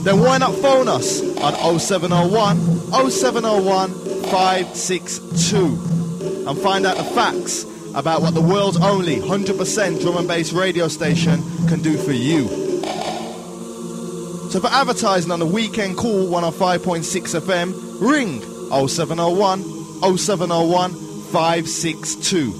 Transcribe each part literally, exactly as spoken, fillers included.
then why not phone us on oh seven oh one, oh seven oh one, five six two and find out the facts about what the world's only one hundred percent drum and bass radio station can do for you. So for advertising on the Weekend Cool one oh five point six F M, ring oh seven oh one, oh seven oh one, five six two.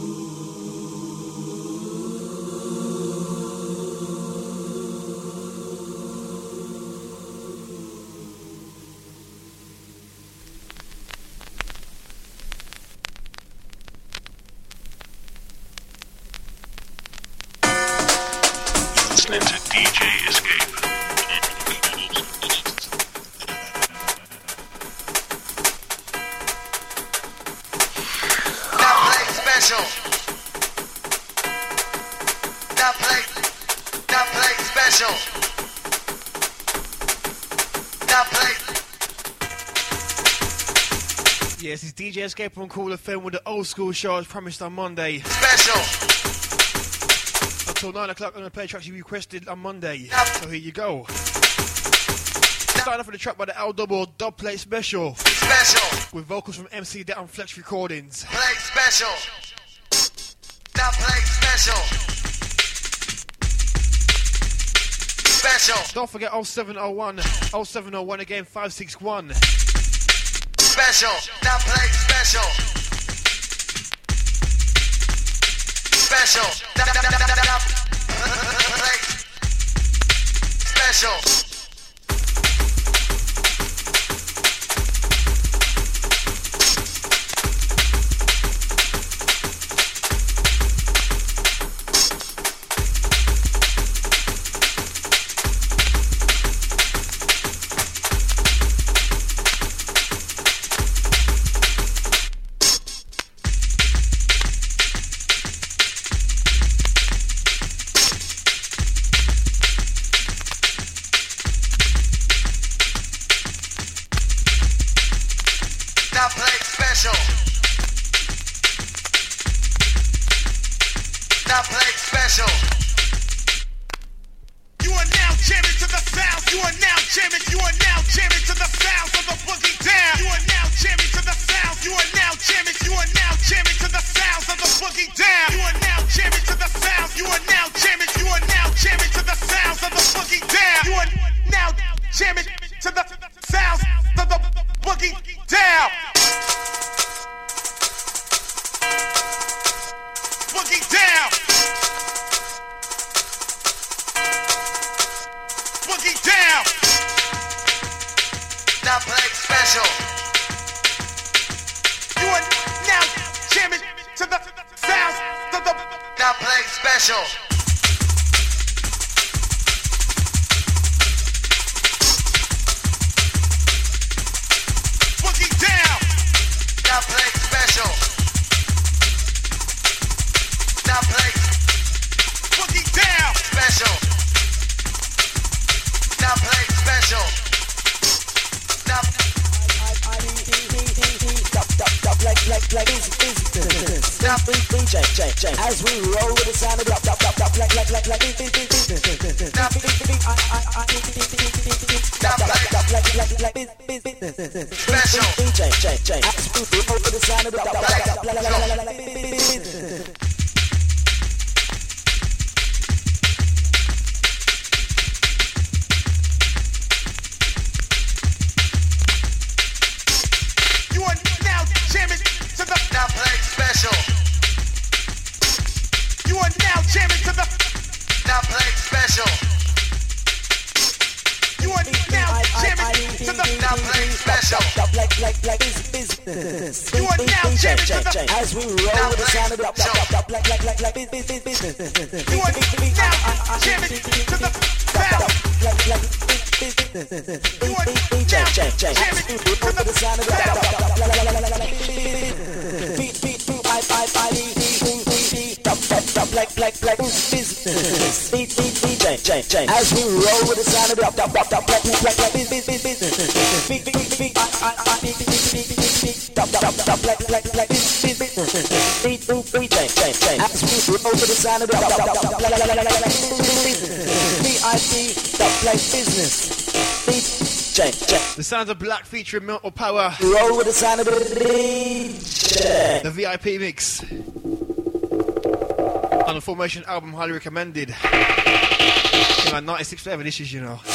Listening to D J Escape. Now play special. Now play. Now play special. Now play. Yes, it's D J Escape on Cool F M with the old school show as promised on Monday. Special. Until nine o'clock, I'm going to play tracks you requested on Monday. So here you go. Starting off with a track by the L Double Dub Play Special. Special. With vocals from M C Dat and Flex Recordings. Play special. Now play special. Special. Don't forget oh seven oh one, oh seven oh one again, five six one. Special. Now play special. Special. Now, now, now, now, now. Play special. Now play special. Now play special. You are now jamming to the sounds. You are now jamming. You are now jamming to the sounds of the boogie down. You are now jamming to the sounds. You are now jamming. You are now jamming to the sounds of the boogie down. You are now jamming to the sounds. You are now jamming. You are now jamming to the sounds of the boogie down. You are now jamming to the sounds of the boogie down. Boogie down. Boogie down. Now play special. You are now jamming to the sounds of the. Now play special. Boogie down. Now play special. Now play boogie down special. Now play special. Now like like like easy easy. Now D J J J as we roll with the sound of drop drop drop drop like like like like easy easy. Now D J J J as we roll with the sound of drop drop drop like like like like. now play special. You are now jamming to the now play special. You are now jamming to the now play special. Like like like business. You are now jamming to the as we roll with the sound of the like like like like business. You are now jamming to the sound like like business. You are now jamming to the sound of the beat beat beat I I I Top, top, top, like, like, like, business. Beat, beat, beat, J, J, J. As we roll with the sound of the top, top, top, like, like, like, business, business. Beat, beat, beat, beat, I, I, I, beat, beat, beat, beat, beat, top, top, top, like, like, like, business, business. Beat, beat, beat, J, J, J. As we roll with the sound of the top, top, top, like, like, like, like, business. B I T, top, like, business. Beat. J, J. The sounds of Black featuring Mental Power. Roll with the sound of the D J. The V I P mix. On the Formation album, highly recommended. In like ninety-six flavor dishes, you know.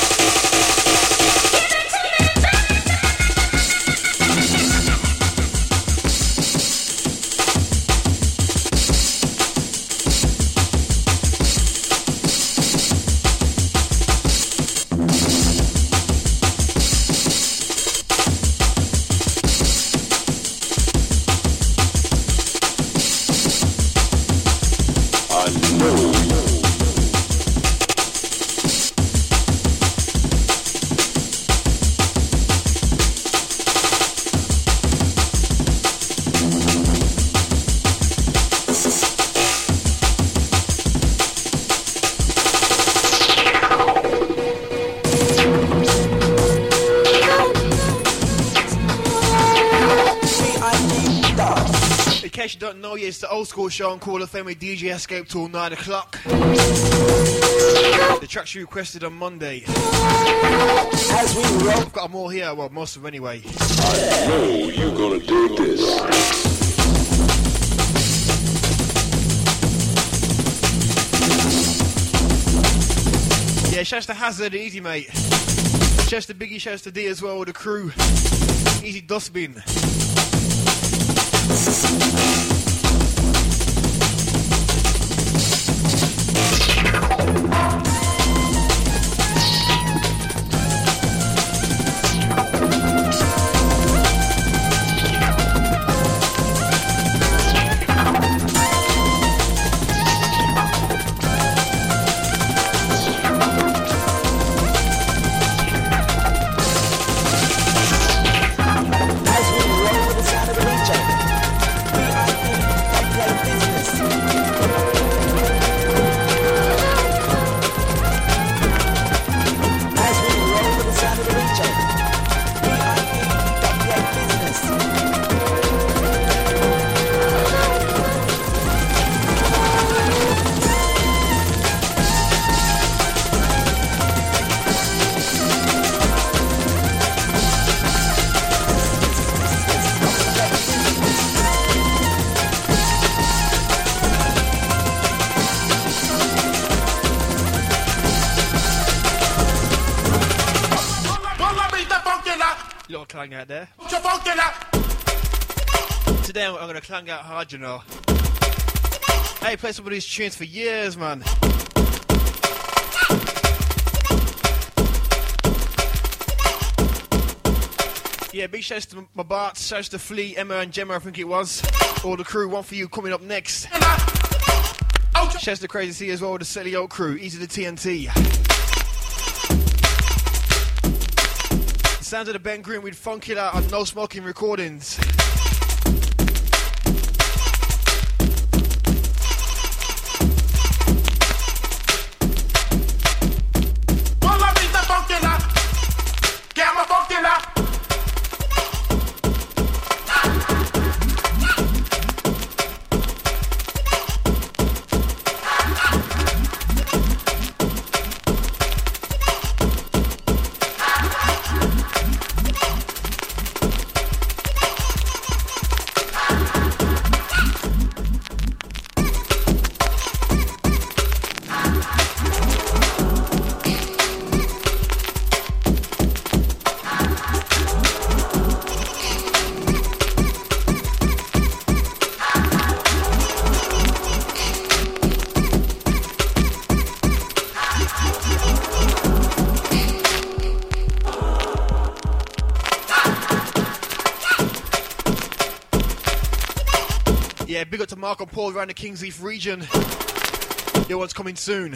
Don't know yet, it's the old school show on Call of Fame with D J Escape till nine o'clock. The tracks you requested on Monday. As we roll. I've got them all here, well, most of them anyway. I know you're gonna dig this. Yeah, shouts to Hazard, easy mate. Shouts to Biggie, shouts to D as well, the crew. Easy dustbin. Clang out there. Today I'm going to clang out hard, you know. I played some of these tunes for years, man. Yeah, big shouts to my Barts, shouts to Flea, Emma and Gemma, I think it was. All the crew, one for you coming up next. Shouts to Crazy C as well, the Silly Oak crew, easy to T N T. Sounds of the Ben Green with Funky Out on No Smoking Recordings. Yeah, big up to Marco Paul around the Kingsleaf region. Your one's coming soon.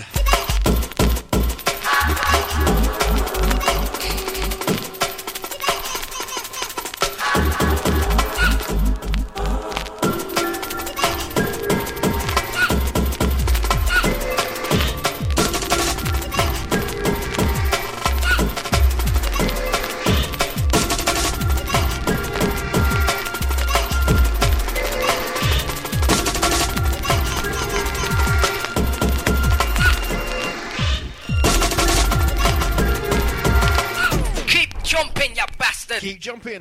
jumping, you bastard. Keep jumping.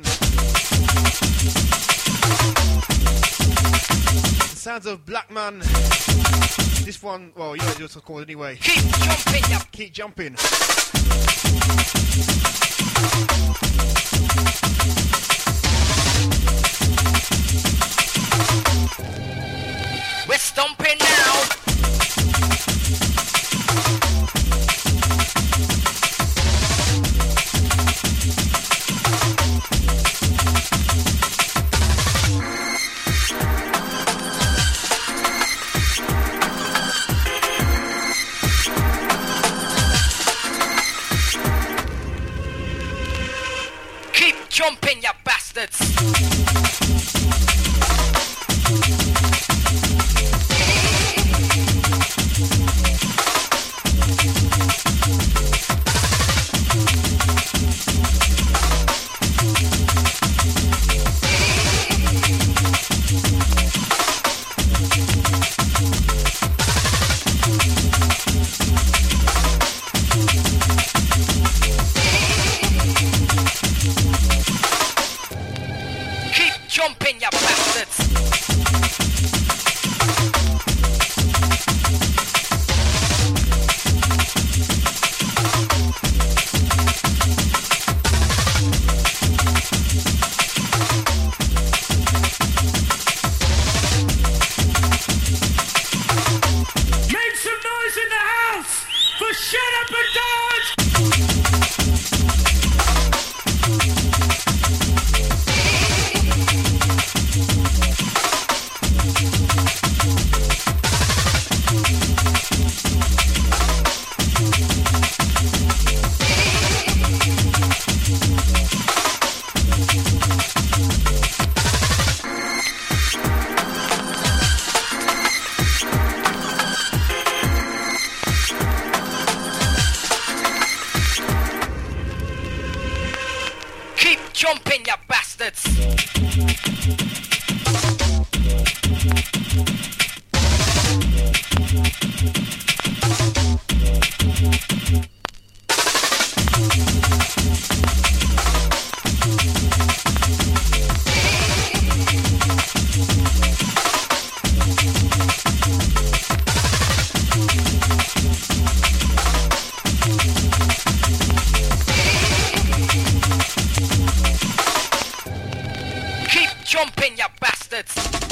The sounds of Black Man. This one, well, you know what it's called anyway. Keep jumping, you. Keep jumping. We're stomping now. Jumping, you bastards! Jumping, you bastards! Make some noise in the house for Shut Up and Dance! Jumping, you bastards! Jumping, you bastards!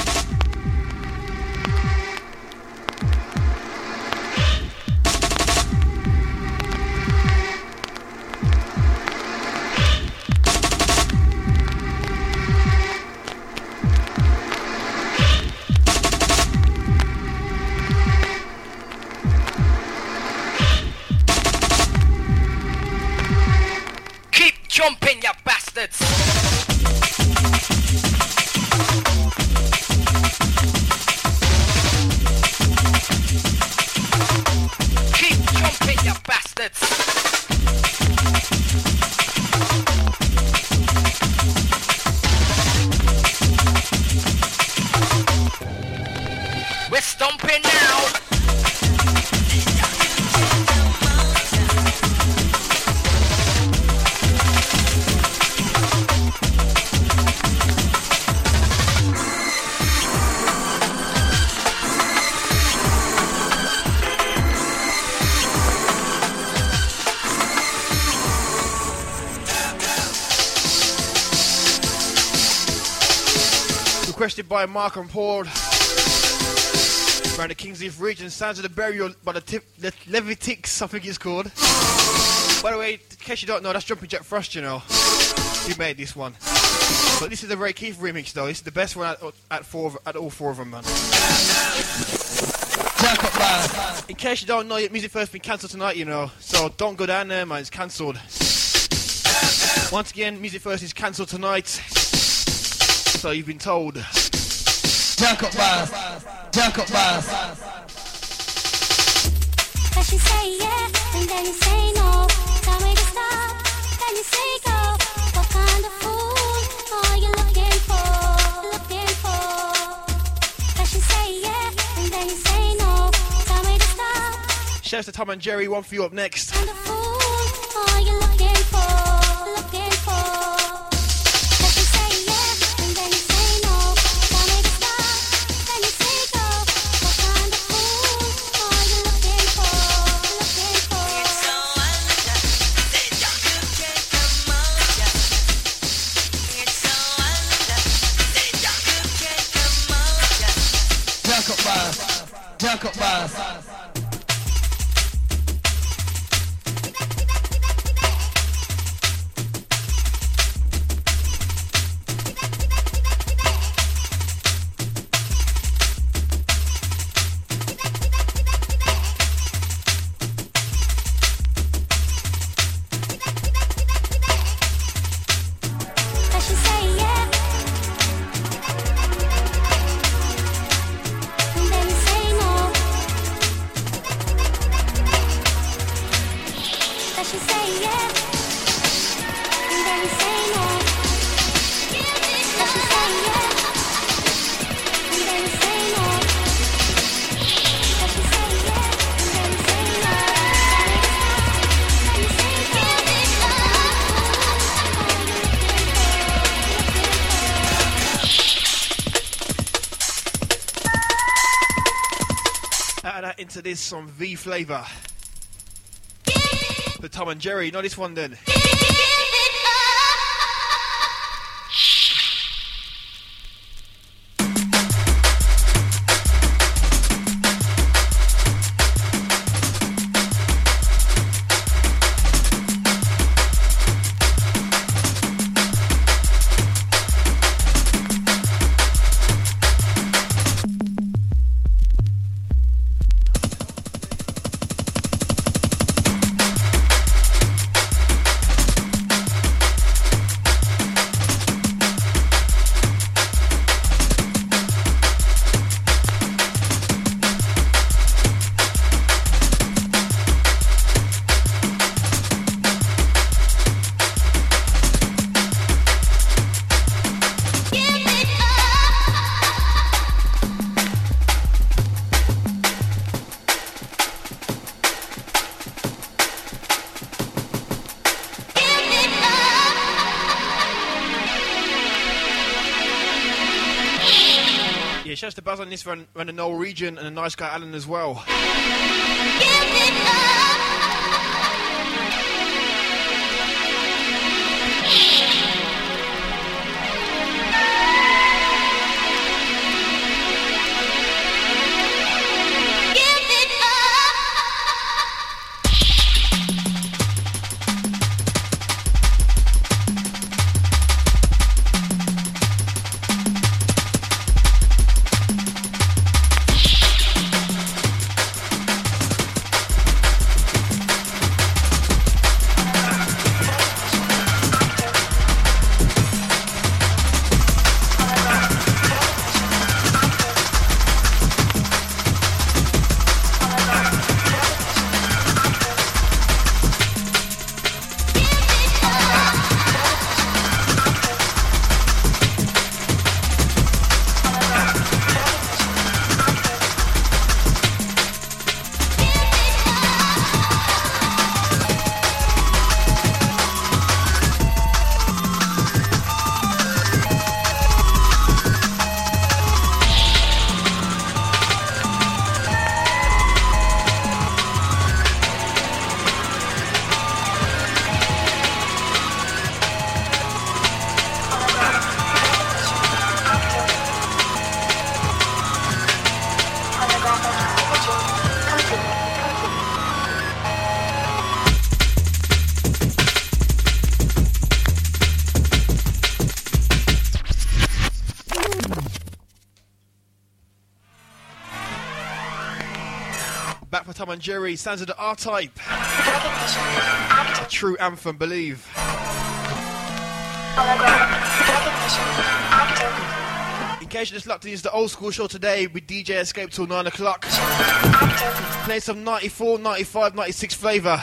Keep jumping, you bastards! You bastards! We're stomping now! Requested by Mark and Paul around the Kingsleaf region. Sounds of the Burial by the, tip, the Levitics, I think it's called. By the way, in case you don't know, that's Jumping Jack Frost, you know. He made this one. But this is the Ray Keith remix, though. This is the best one at, at, four of, at all four of them, man. In case you don't know, Music First been cancelled tonight, you know. So don't go down there, man. It's cancelled. Once again, Music First is cancelled tonight. So you've been told. Jack up bars, jack up bars. Cause you say yeah, and then you say no. Tell me to stop, then you say go. What kind of fool are you looking for? Looking for? Cause you say yeah, and then you say no. Tell me to stop. Shouts to Tom and Jerry, one for you up next. What kind of fool are you looking for? Looking Jacob Bass. Does she say yeah? And then you say no. Does she say yeah? And then you say no. Does she say yeah? And then you say no. Does she say yeah? And then you say no. Then you say Out of that into this some V Flavor. The Tom and Jerry, not this one then. Yeah, shouts to Buzz on this run, run the Knoll region and a nice guy Alan as well. Back for Tom and Jerry, sounds of the R-Type. A true anthem, believe. In case you're just locked in, it's the old school show today with D J Escape till nine o'clock. Playing some ninety-four, ninety-five, ninety-six flavour.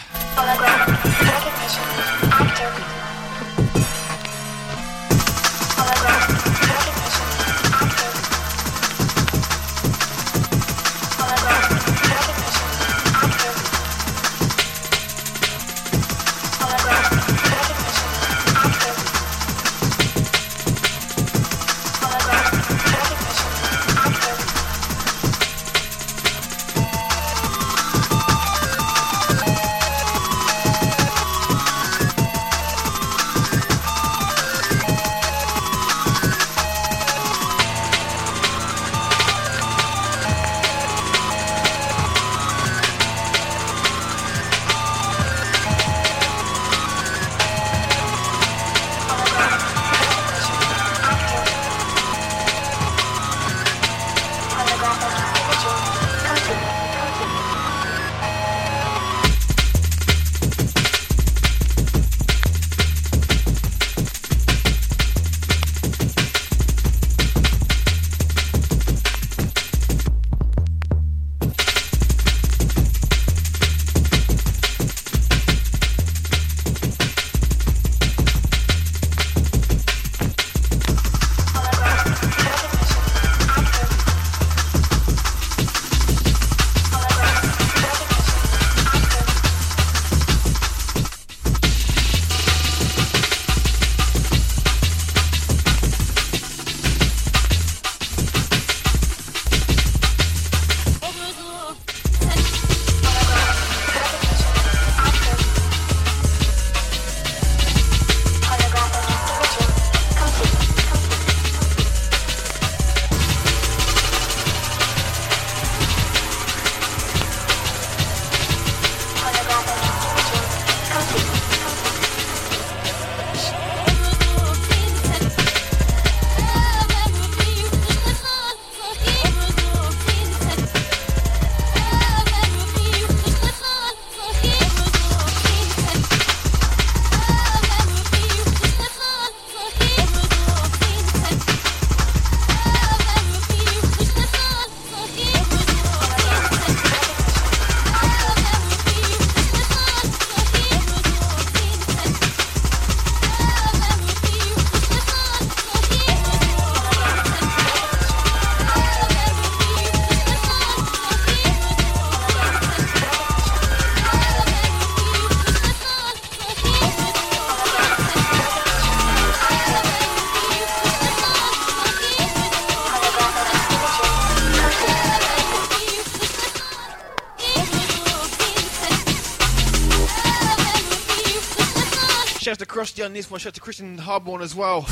Shout out to Krusty on this one. Shout out to Christian Harborn as well.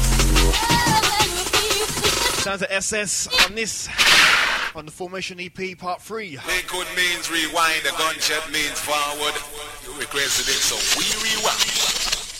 Sounds of S S on this, on the Formation E P Part three. Liquid means rewind, a gunshot means forward. You requested it, so we rewind.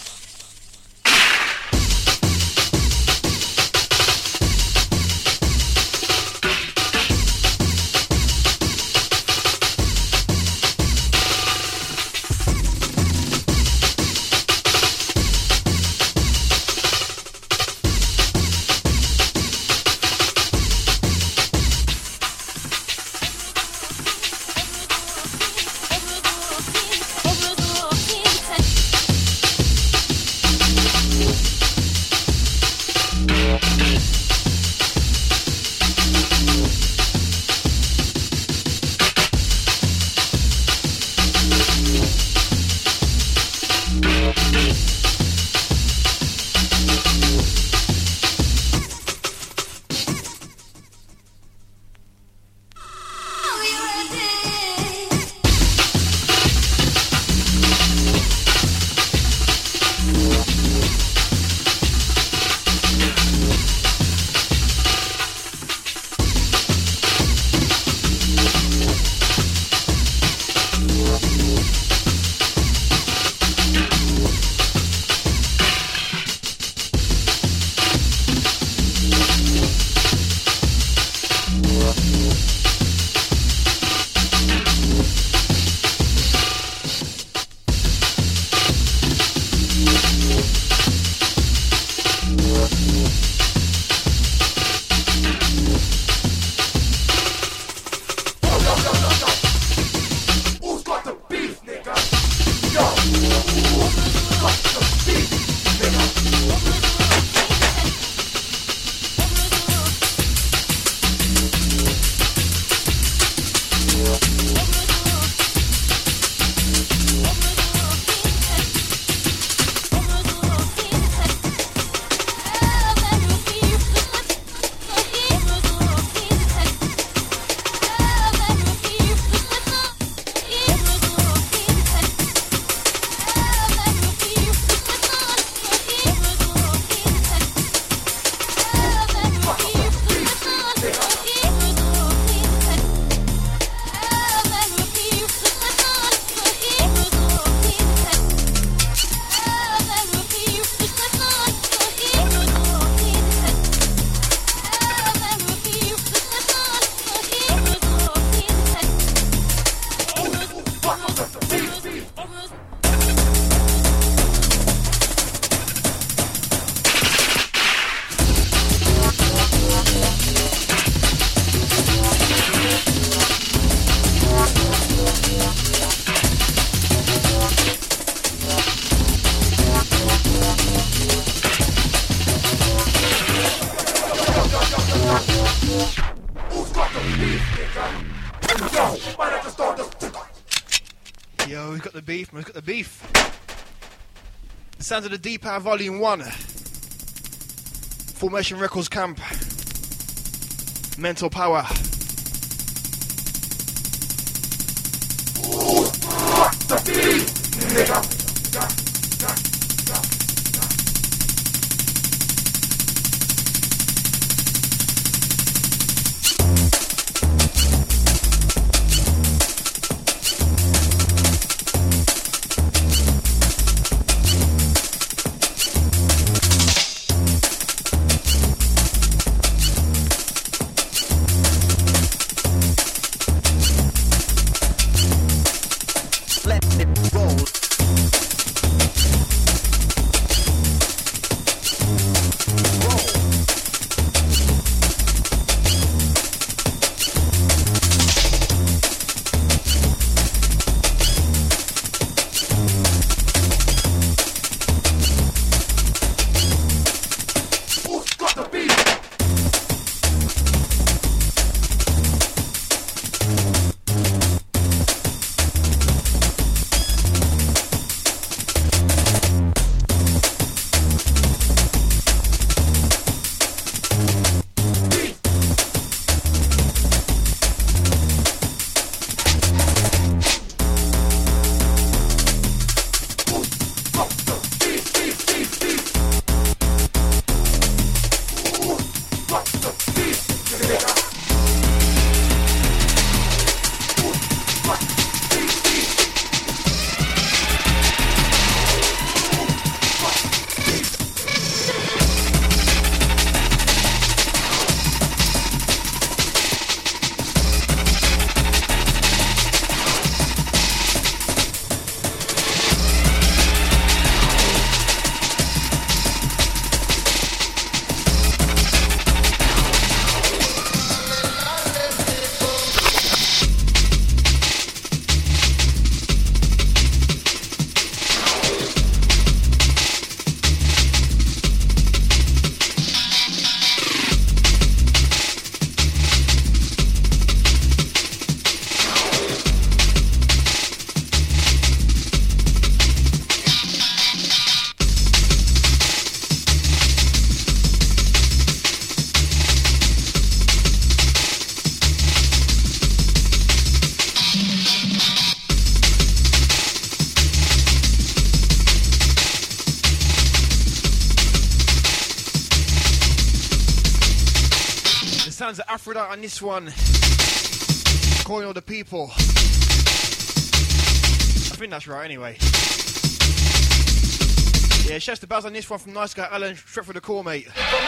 Yo, we've got the beef, we've got the beef. The sounds of the D-Power Volume one. Formation Records Camp. Mental Power. The beef, nigga. Let it roll. sounds of Aphrodite on this one. Calling all the people. I think that's right anyway. Yeah, shouts to Baz on this one from Nice Guy Alan, straight for the call, mate.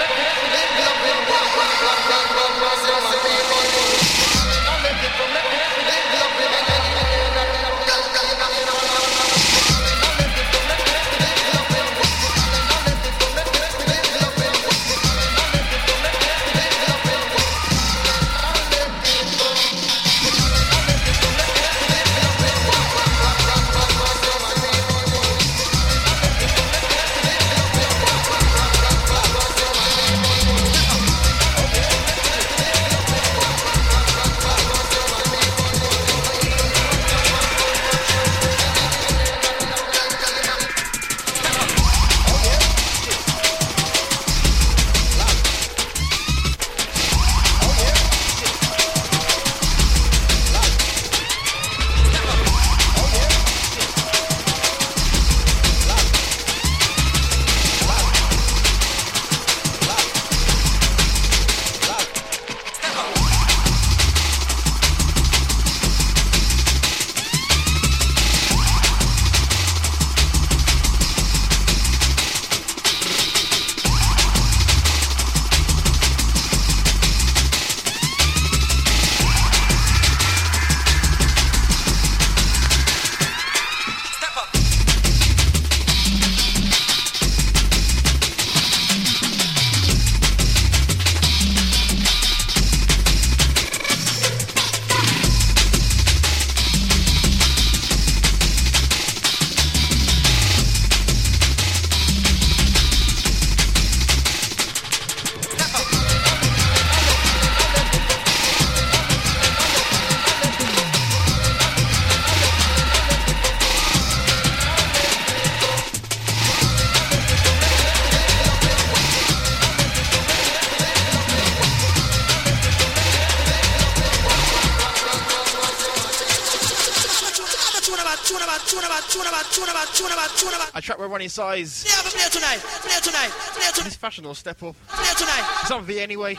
A track we're running size. Yeah, but play tonight, play tonight, play tonight. This fashion will step up. Play tonight. It's on V anyway.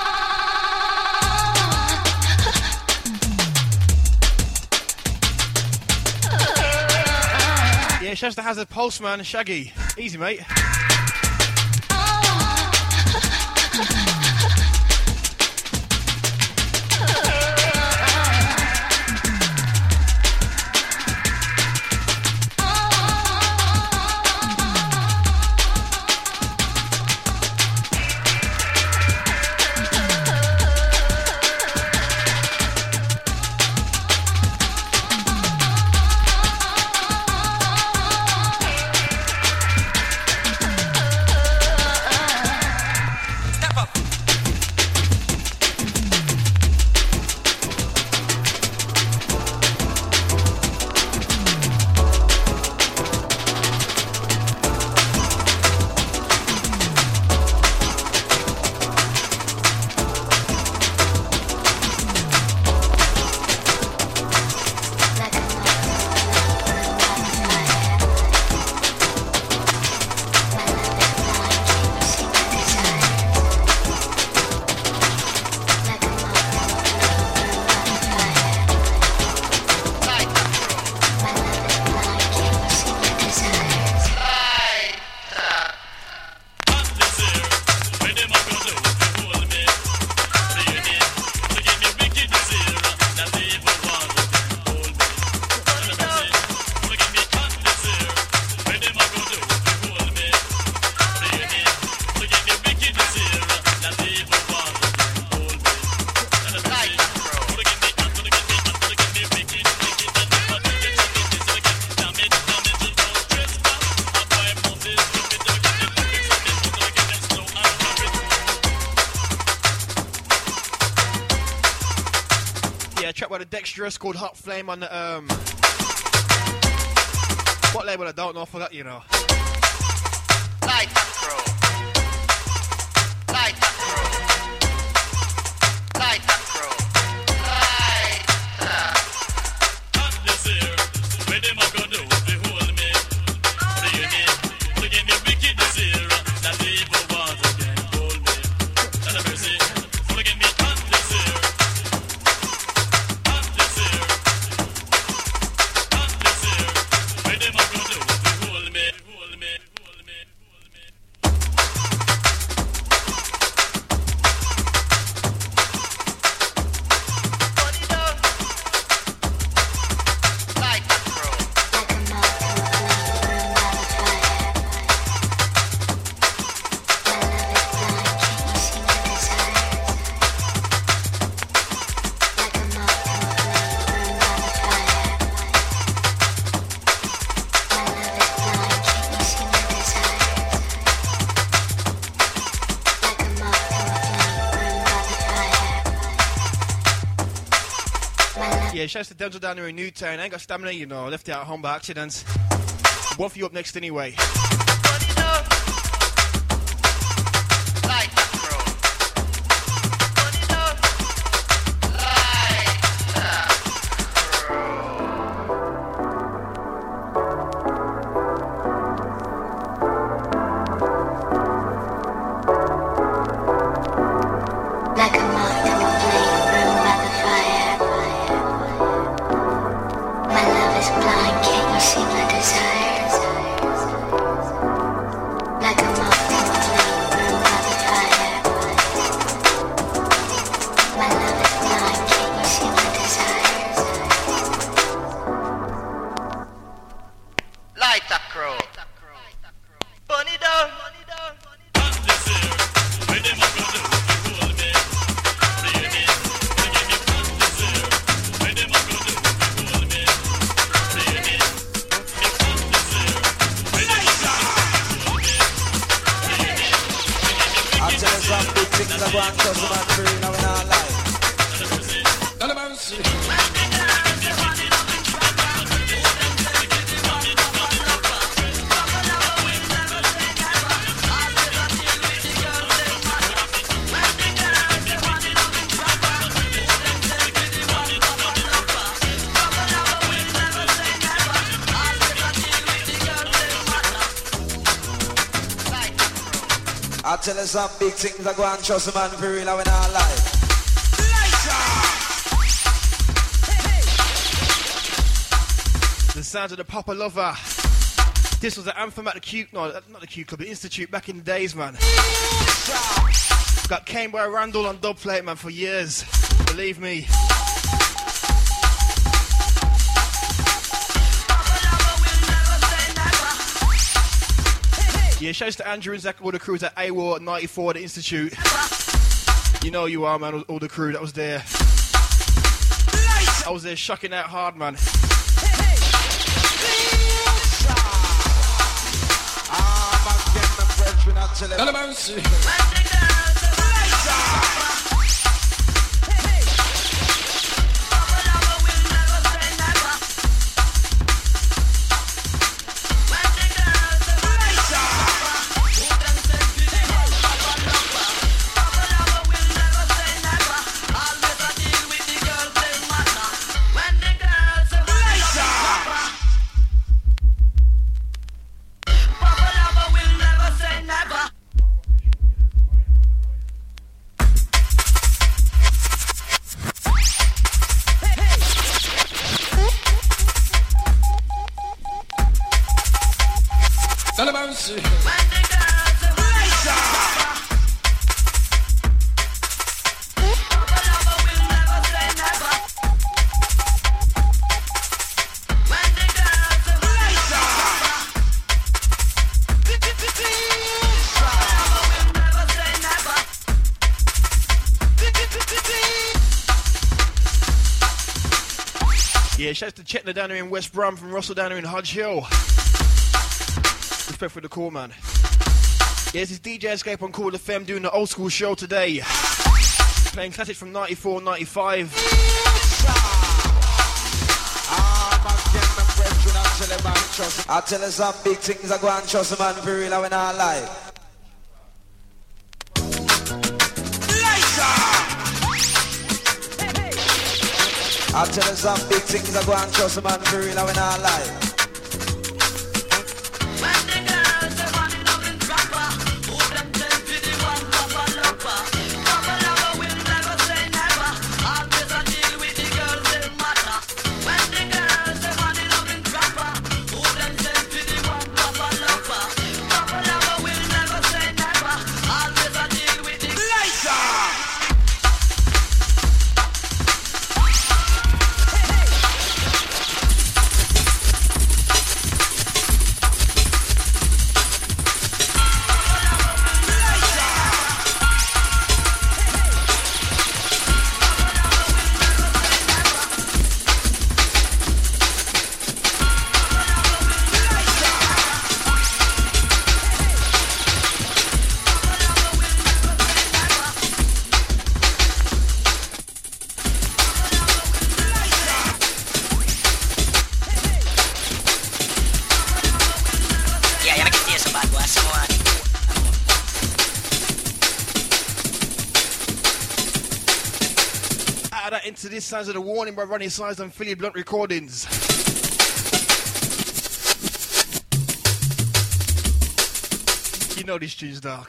Yeah, shouts to Hazard, Pulseman, Shaggy. Easy, mate. Dexterous called Hot Flame on the um what label I don't know, I forgot, you know. Light Pro. Light Pro. Light Pro. Light. Hot this here. Where them a go do? They hold me. Bring it in. Bring in the wicked this here. That evil ones again hold me. Let mercy. Bring me. Yeah, shouts to Denzel down there in Newtown. I ain't got stamina, you know. I left it at home by accident. One for you up next anyway. I tell you some big things I go and trust a man for real when I lie. The sounds of the Papa Lover. This was the anthem at the Q, no, not the Q Club, the Institute back in the days, man. Got Cane Boy Randall on dub plate, man, for years. Believe me. Yeah, shouts to Andrew and Zach, all the crews at A W O R ninety-four, the Institute. You know you are, man, all, all the crew that was there. I was there shucking out hard, man. Yeah, shouts to Chetna down there in West Brom, from Russell down there in Hodge Hill. Respect for the call, man. Yeah, this is D J Escape on Call F M doing the old school show today. Playing classics from ninety-four, ninety-five. I tell you some big things I go and trust a man for real when I lie. I tell you some big things I go and trust a man for real when I lie. right into this Sounds of the Warning by Ronnie Size and Philly Blunt Recordings. You know this tune's dark.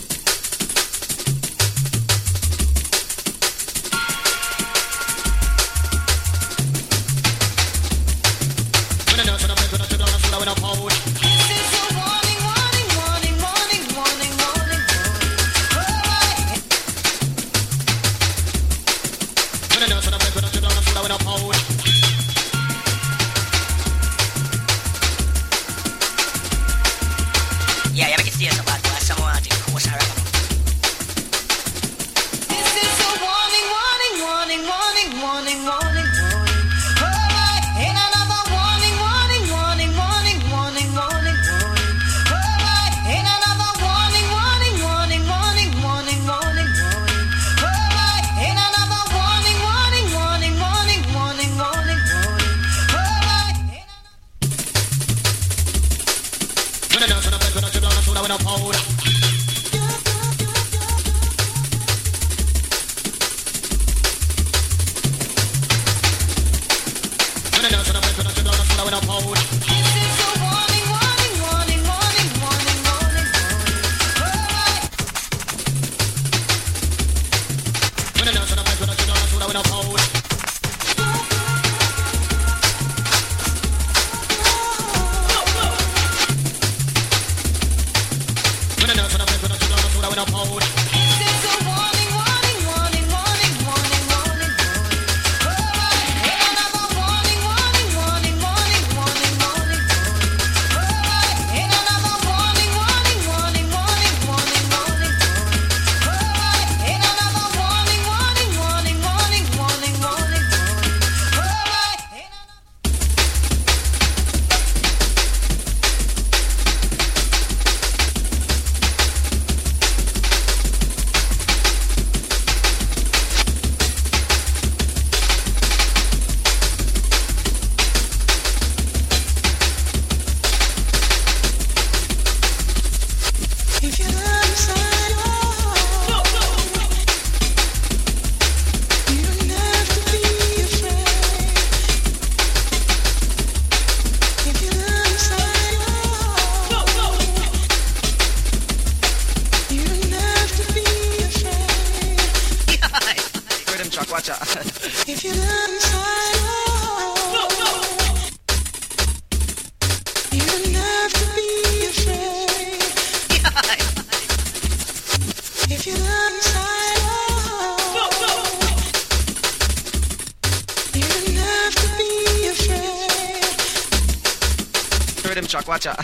Watch out.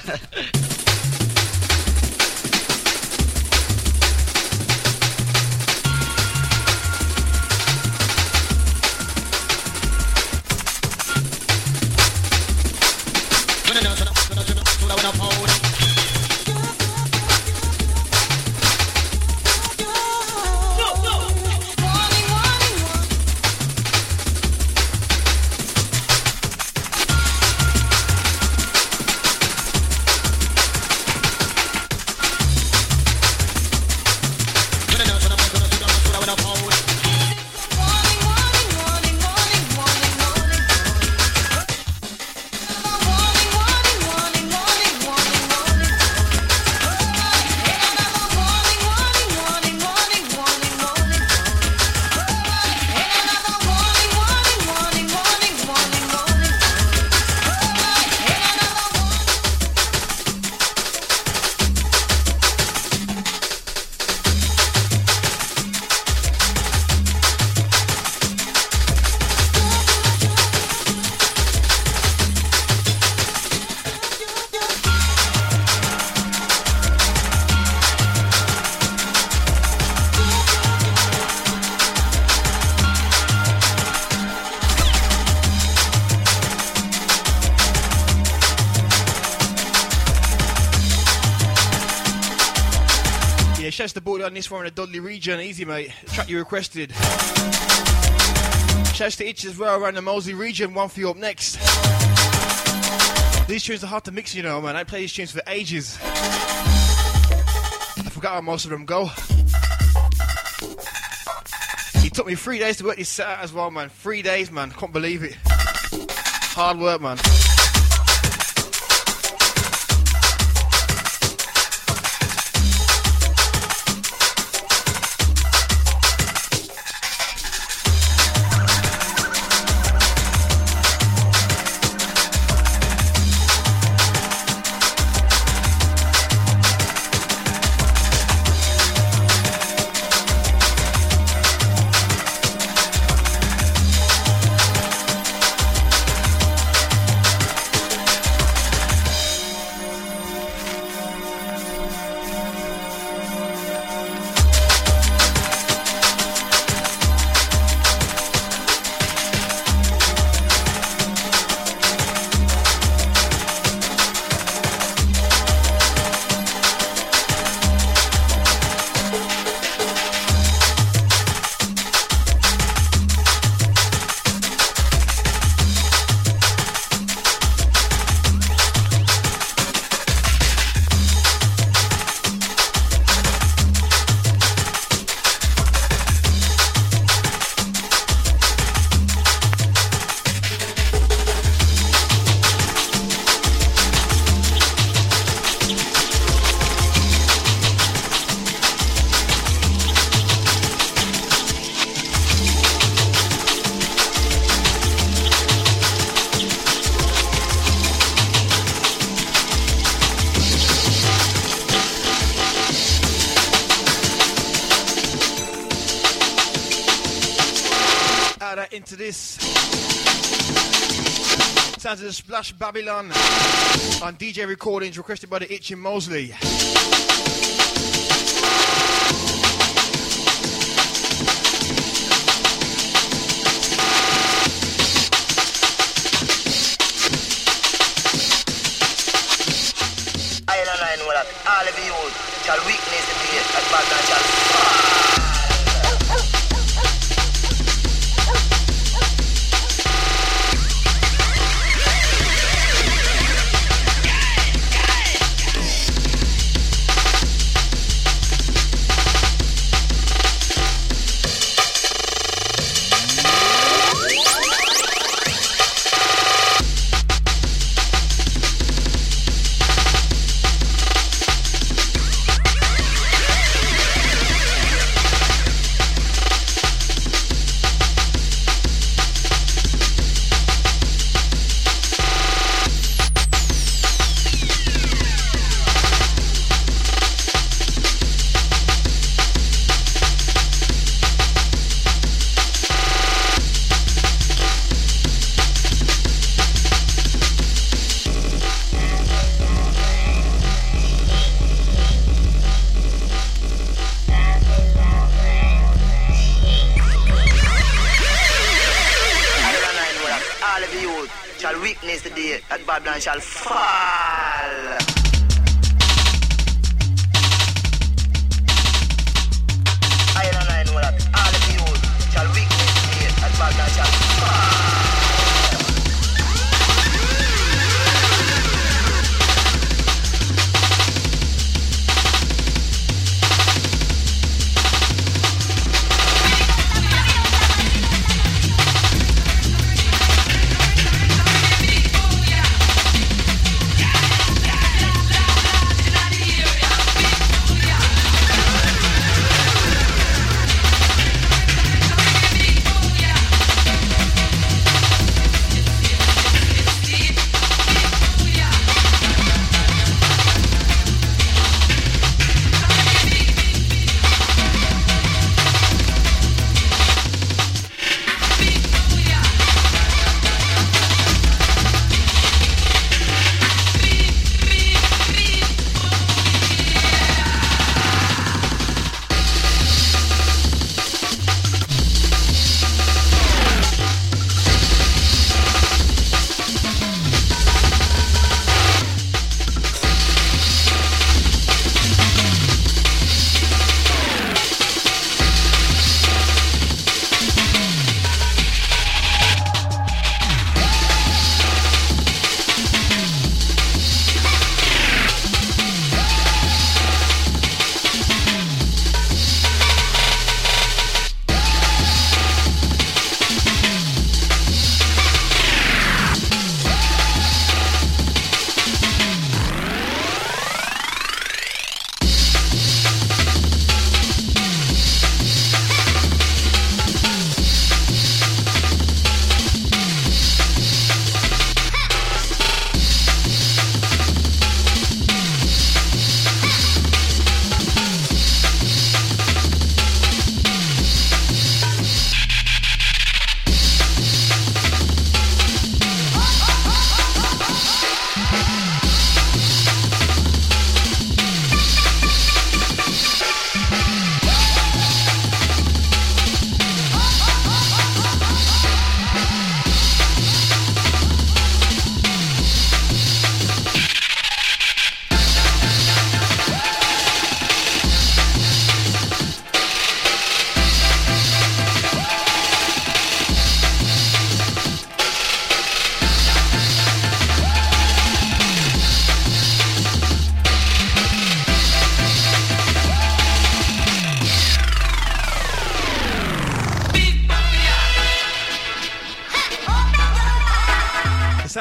Shouts to Border on this one in the Dudley region. Easy, mate. The track you requested. Shouts to Itch as well around the Moseley region. One for you up next. These tunes are hard to mix, you know, man. I play these tunes for ages. I forgot how most of them go. took me three days to work this set out as well, man. Three days, man. Can't believe it. Hard work, man. Into this sounds of the Splash Babylon on D J recordings requested by the Itchy Mosley. I and I know that all of you shall weakness the day and bad man shall fall. Babylon shall fall. I and I know that all of you shall weakness the day and Babylon shall fall. Yeah.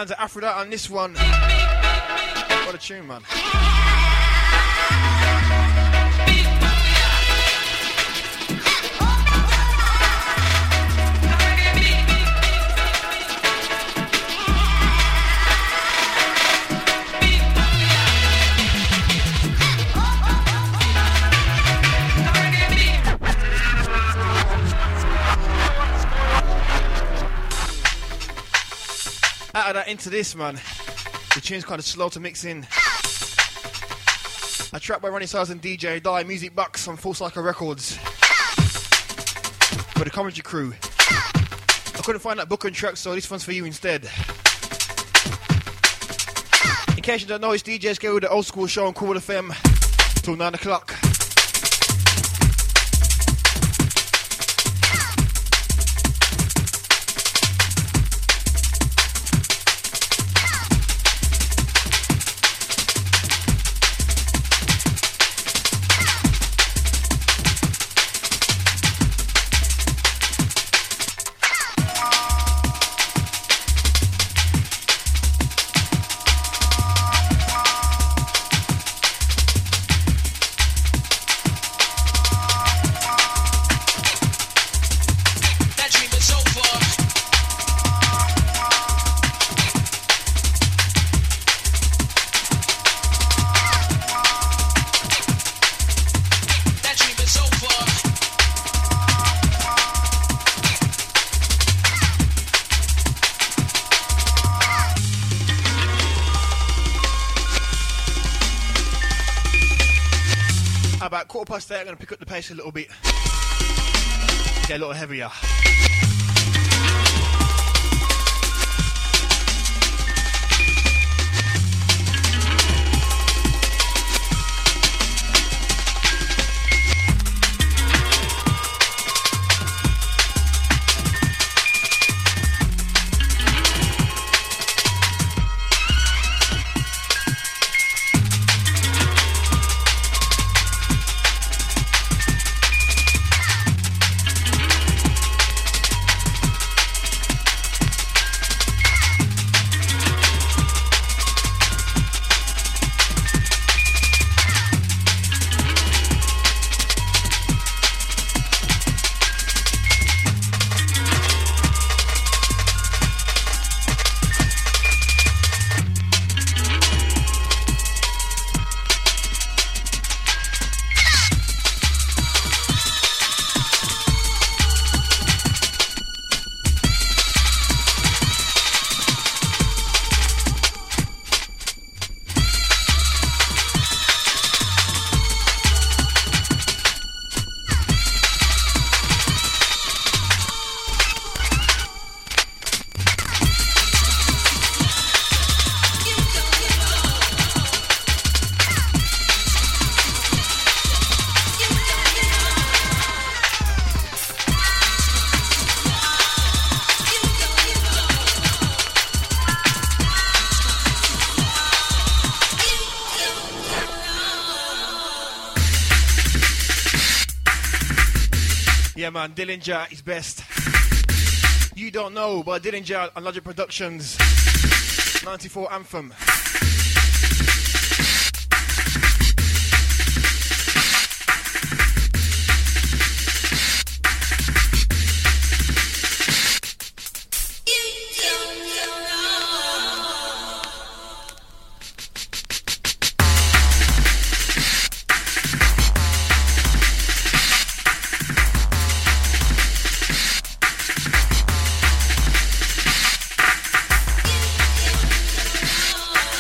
sounds of Aphrodite on this one. What a tune, man. Out of that into this, man. The tune's kind of slow to mix in. A track by Ronnie Size and D J Die, Music Box on Full Cycle Records. For the commentary crew. I couldn't find that book and track, so this one's for you instead. In case you don't know, it's D J Scale with the old school show on Cool F M till nine o'clock. Quarter past eight, I'm going to pick up the pace a little bit. Get a little heavier. Yeah, man, Dillinger is best. You Don't Know by Dillinger on Logic Productions. ninety-four Anthem. Yeah.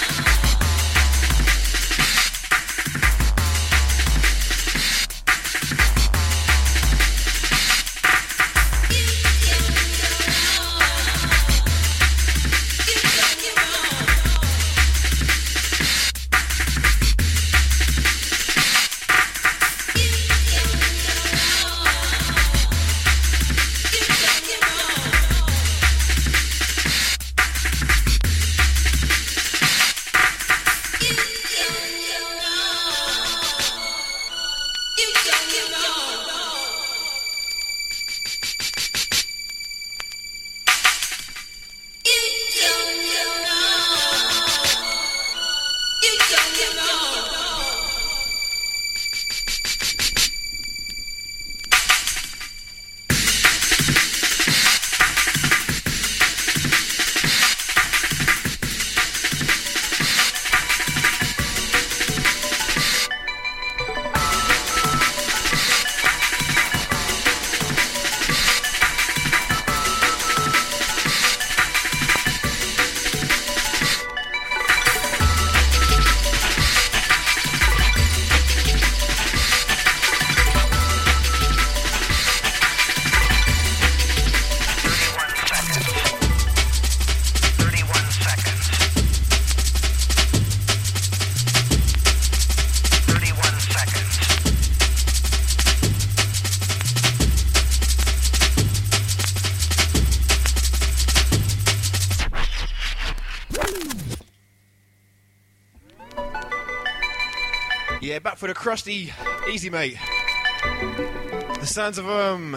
back for the crusty, easy mate. The sounds of um,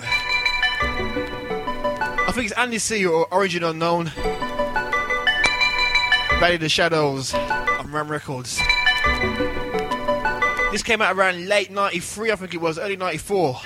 I think it's Andy C or Origin Unknown. Valley the Shadows on Ram Records. This came out around late ninety-three, I think it was, early ninety-four.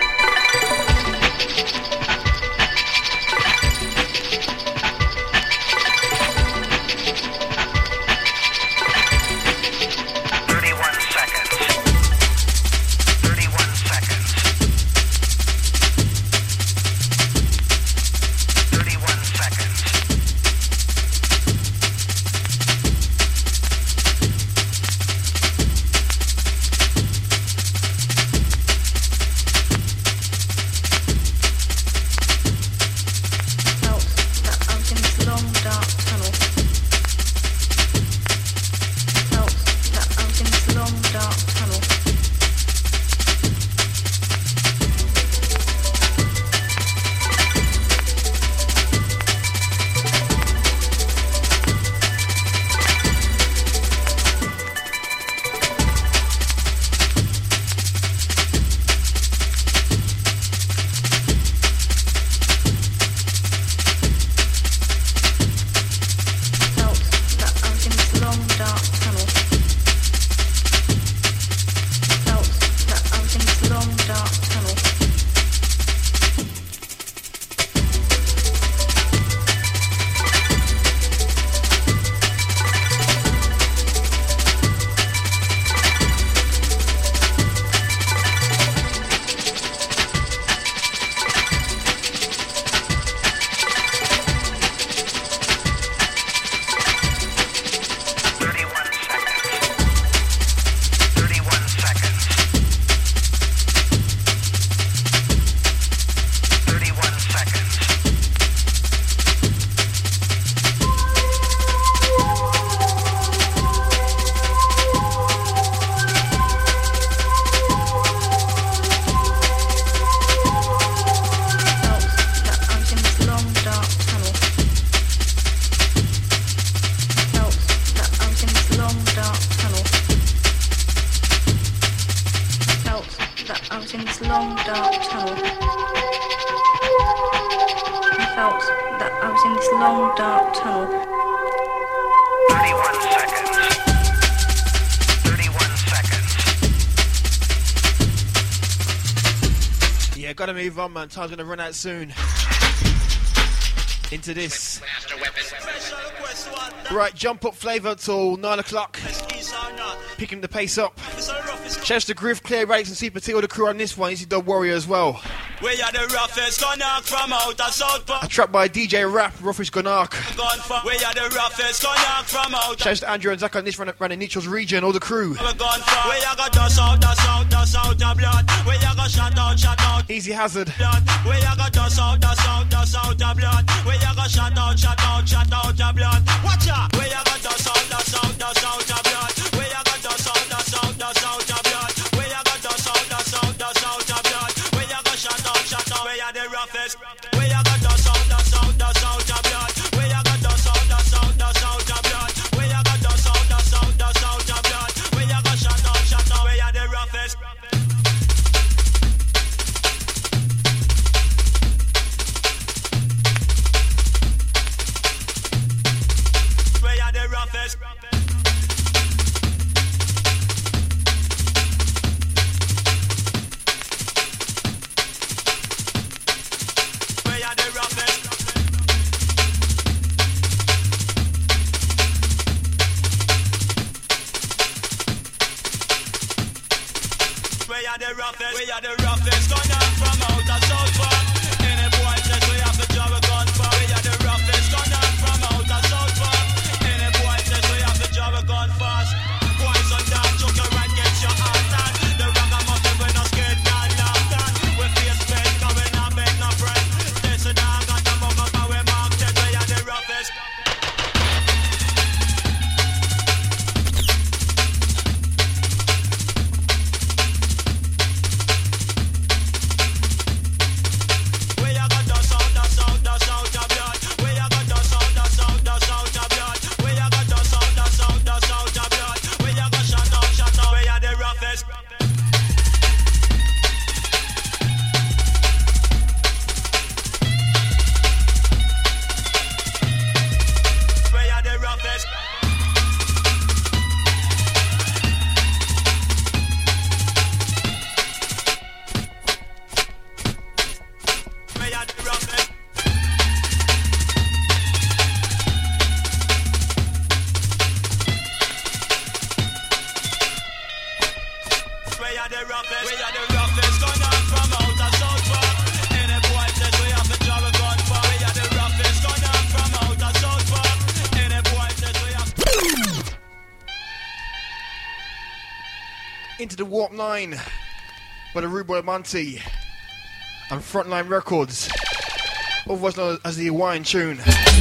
Gotta move on, man. Time's gonna run out soon. Into this. Right, jump up flavour till nine o'clock. Picking the pace up. Shouts to Griff, Clear Rates, and Super T, all the crew on this one. Easy Dog Warrior as well. We are the roughest gunark from outer South Park. A track by D J Rap, Roughish Gunark. We are the roughest gunark from outer. Shouts to Andrew and Zach on this run around the Neutrals region, all the crew. We are got dust out, dust out, dust out the blood. We are got shut out, shut out. Easy Hazard. We are got dust out, dust out, dust out the blood. We are got shut out, shut out, shut out the blood. Watch out. We are got dust out, dust out, dust out the blood. We are got dust out, dust out, dust out the blood. We are got dust out, dust out, dust out the blood. We are got shut out, shut out. We are the roughest. We are got dust out, dust out, dust out the blood. We are got dust out, dust out, dust out the blood. We are got dust out, dust out, dust out the blood. We are got shut out, shut out. We are the roughest. We are the roughest. We are the roughest, we are the roughest, gunner from outer South Park. Any boy says we have to draw a gun for. We are the roughest, gunner from outer South Park. Any boy says we have to draw a gun fast. Boys on that, choke your right, get your heart on. The ragamuffin when no scared, not laughed at. We face pain, cause we not beg no friend. This and that, got the mug up and we marked it. We are the roughest. Into the Warp nine by the Rude Boy Monty and Frontline Records, otherwise known as the Hawaiian Tune.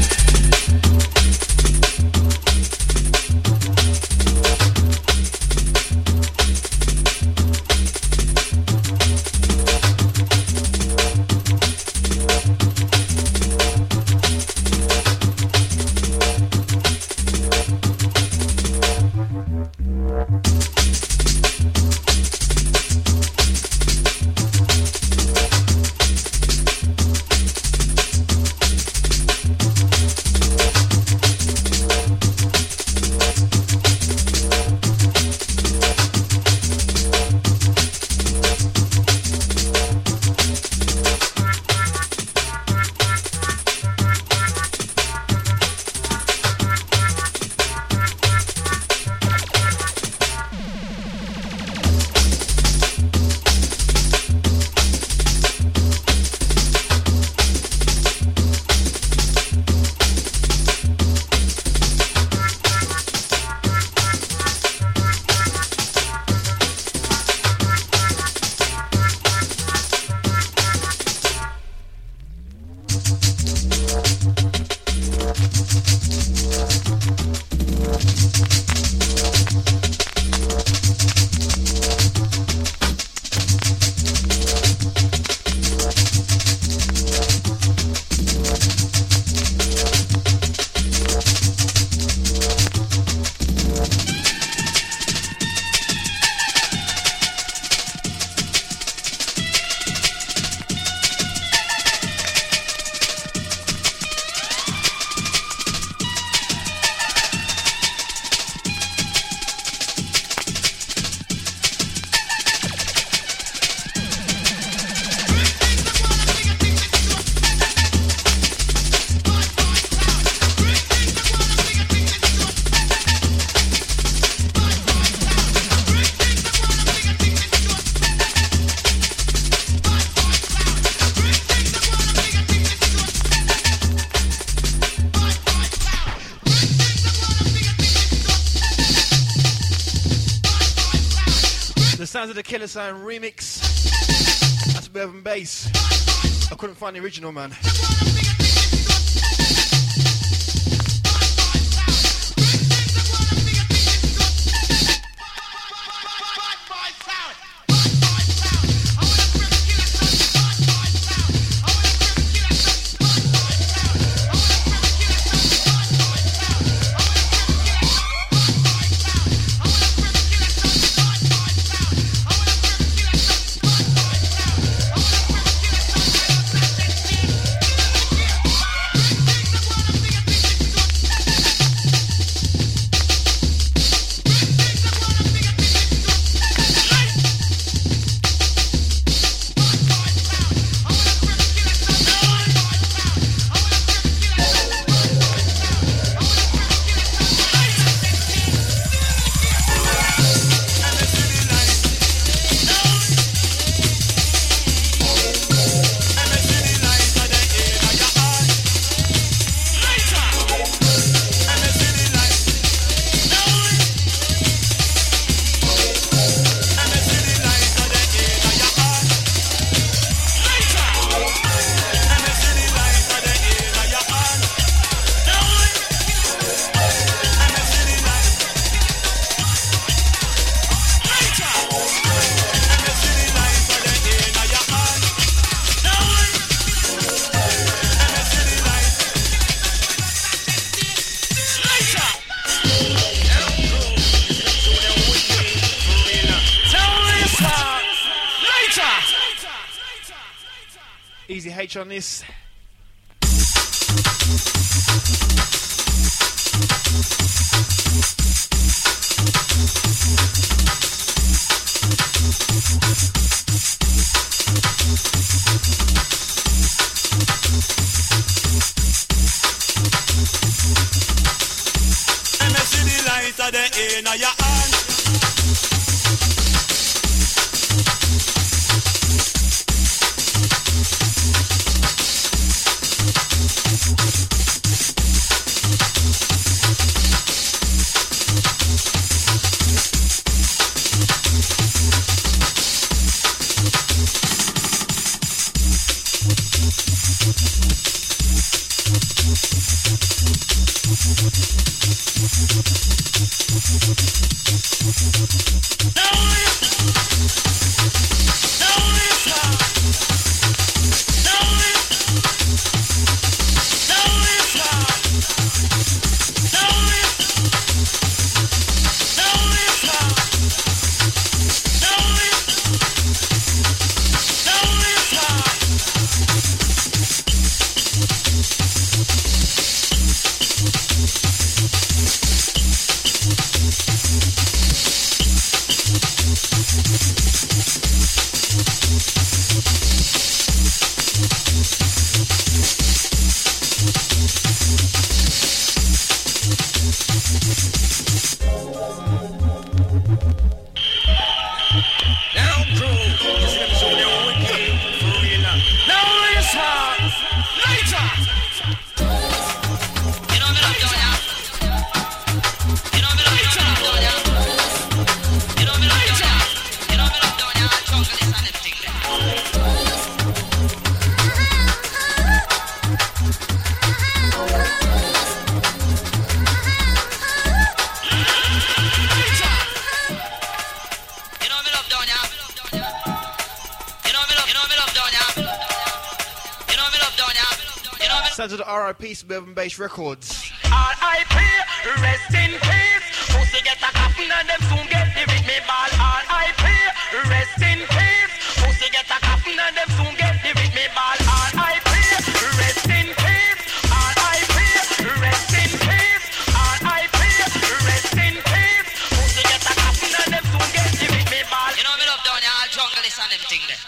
Sounds of the Killer Sound remix. That's Urban Bass. I couldn't find the original, man. Easy H on this. Let me see the light of the in your hand. Sounds of the R I P Suburban Bass Records. R I P, rest in peace. Pussy get a coffin and them soon get the with me ball. R I P, rest in peace. Pussy get a coffin and them soon get the with me ball. R I P, rest in peace. R I P, rest in peace. R I P, rest in peace. Pussy get a coffin and them soon get the with me ball. You know me love down here, all jungle is and them thing there.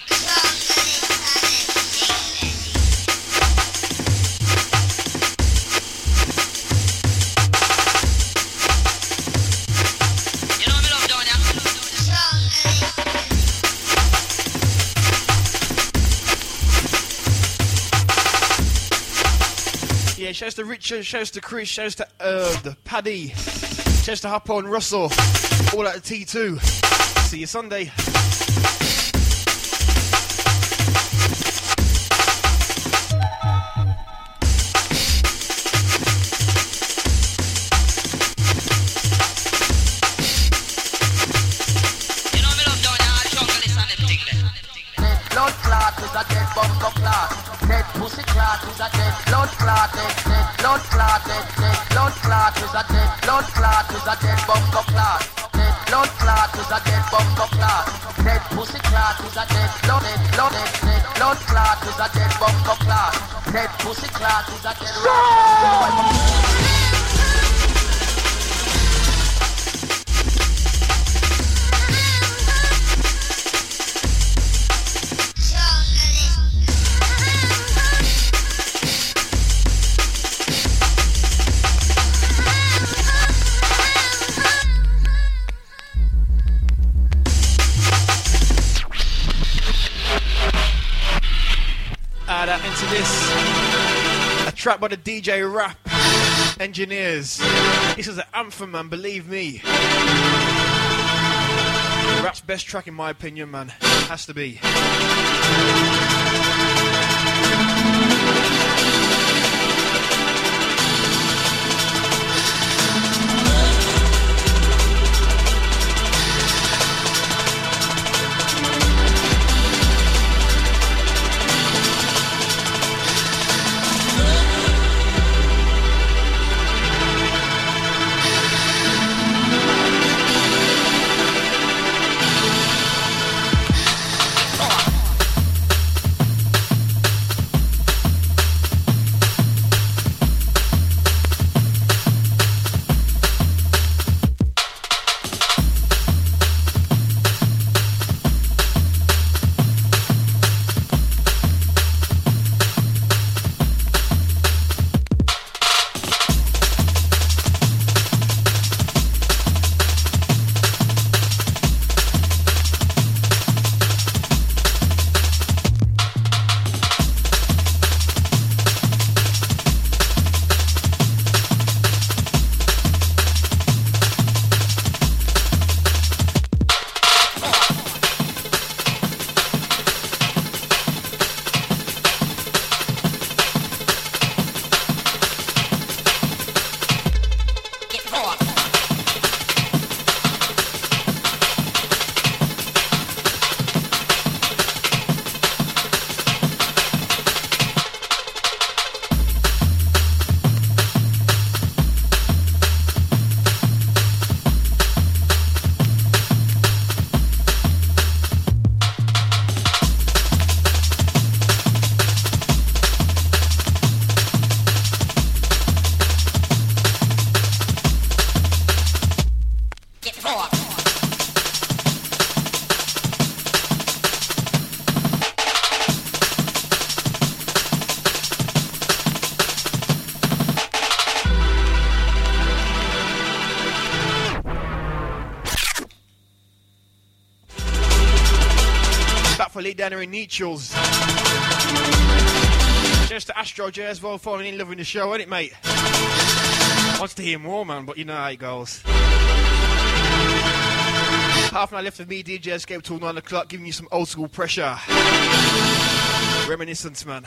Yeah, shouts to Richard, shouts to Chris, shouts to uh, the Paddy, shouts to Hoppo and Russell, all at the T two. See you Sunday. Blood clot is a dead bumper clot. Dead pussy clot is a dead blood clot. Dead, dead blood clot. Dead, dead blood clot is a dead blood clot is a dead bumper clot. Dead blood clot is a dead bumper clot. Dead pussy clot is a dead blood. Dead blood. Dead, dead blood clot is a dead bumper clot. Dead pussy clot is a dead rat. Add that into this. A track by the D J Rap Engineers. This is an anthem, man, believe me. Rap's best track in my opinion, man. Has to be. for Lee Danner and Nietzsche's. Just to Astro J as well, falling in love with the show, ain't it, mate? Wants to hear more, man, but you know how it goes. Half an hour left of me, D J Escape, till nine o'clock, giving you some old school pressure. Reminiscence, man.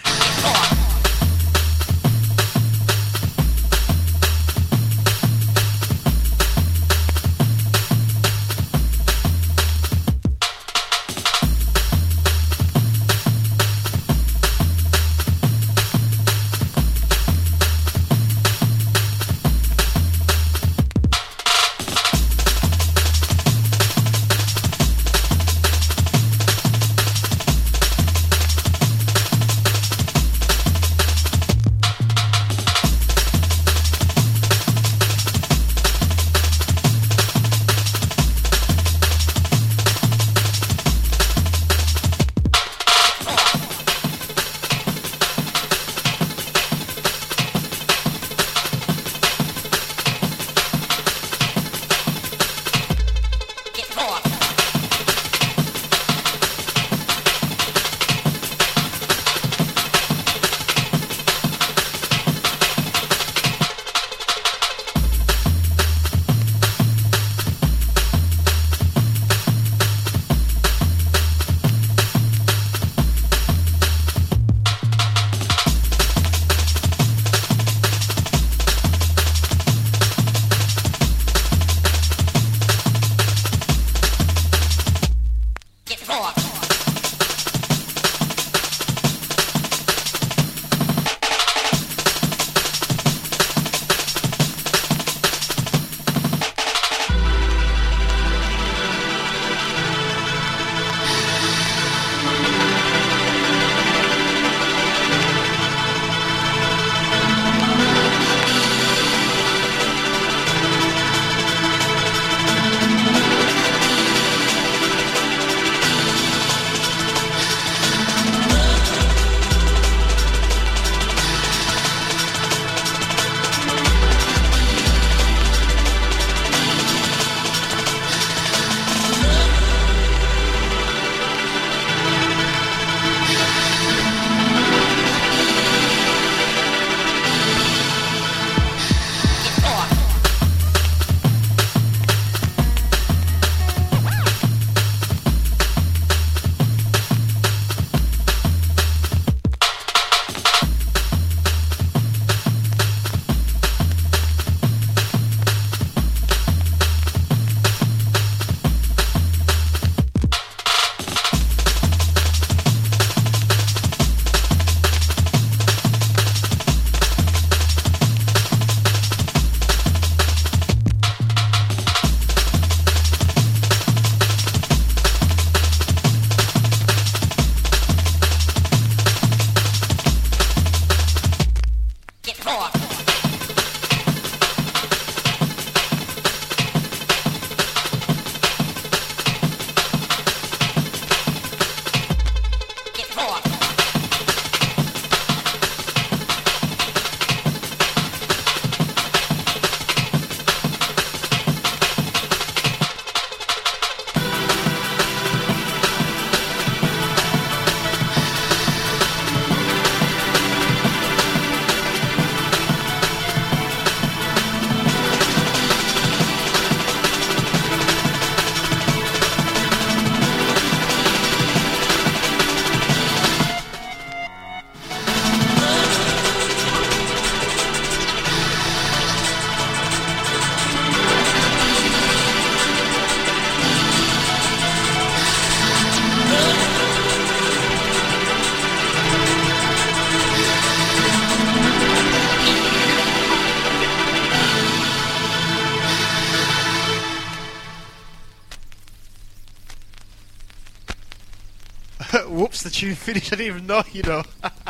Whoops, the tune finished. I didn't even know, you know.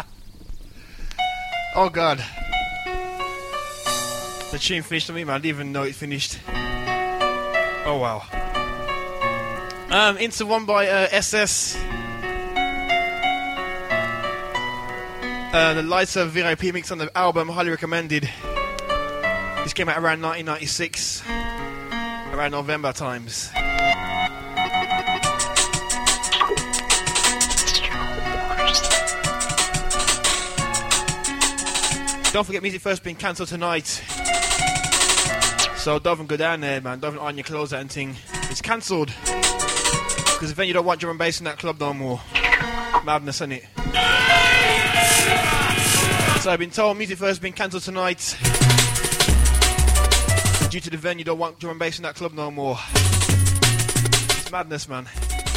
Oh, God. The tune finished on me, man. I didn't even know it finished. Oh, wow. Um, into one by uh, S S. Uh, the Lighter V I P mix on the album, highly recommended. This came out around nineteen ninety-six, around November times. Don't forget Music First being cancelled tonight. So don't even go down there, man. Don't even iron your clothes out and thing. It's cancelled. Because the venue don't want drum and bass in that club no more. Madness, innit? So I've been told Music First being cancelled tonight. Due to the venue don't want drum and bass in that club no more. It's madness, man.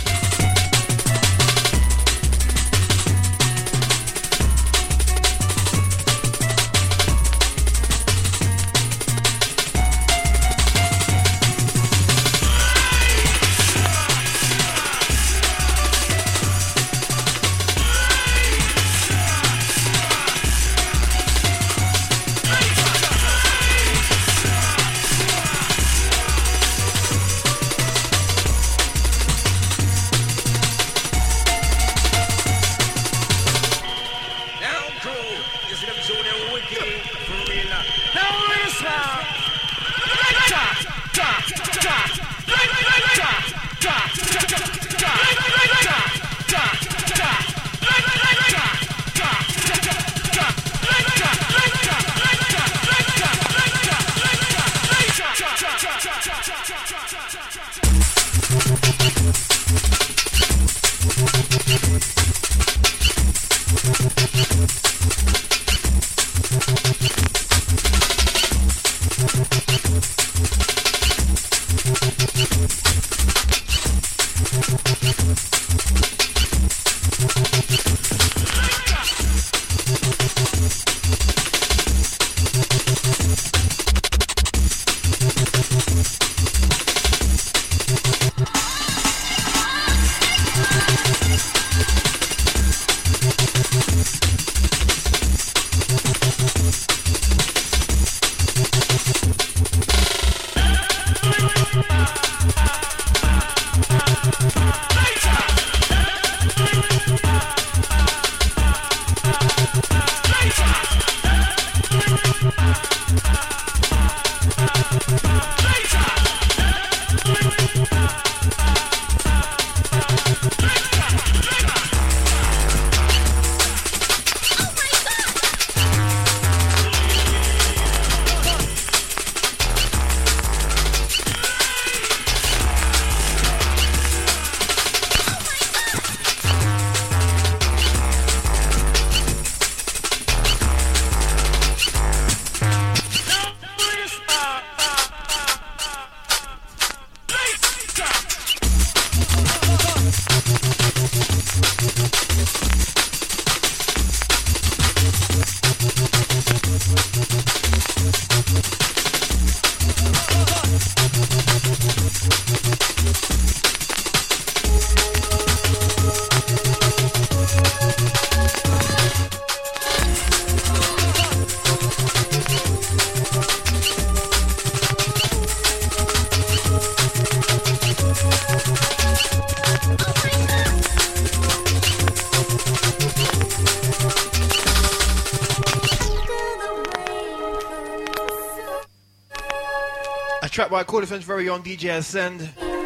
Track by Core Defense very own D J Ascend.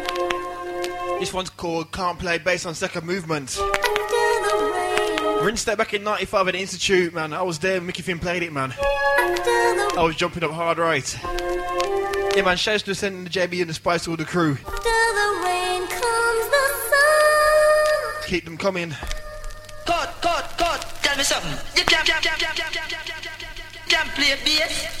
This one's called Can't Play, based on Second Movement. Rinsed that back in ninety-five at the Institute, man. I was there when Mickey Finn played it, man. I was jumping up hard, right? Yeah, man, shouts to Ascend and the J B and the Spice, all the crew. Keep them coming. Code, code, code, tell me something. You can't, can't, can't, can't, can't, can't, can't, can't play bass.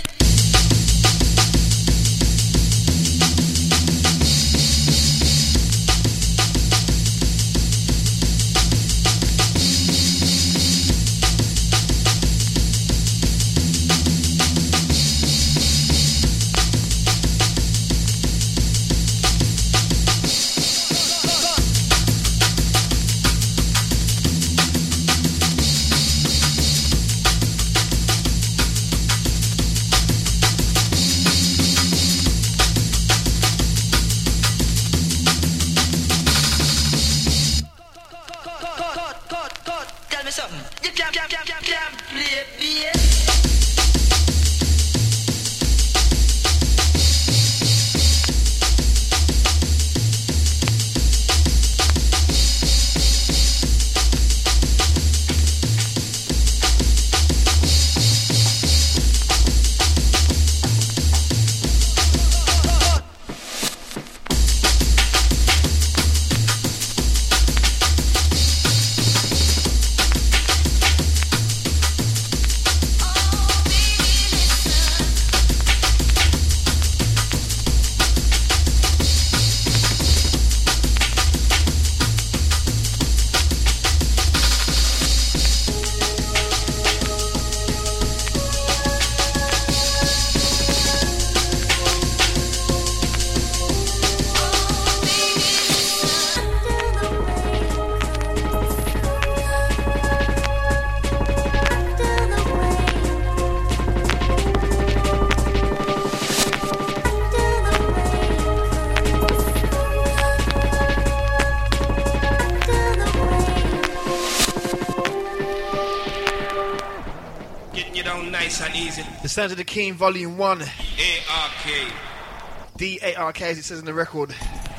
nice and easy. The Sounds of the Keen, Volume one. A R K. D A R K, as it says in the record.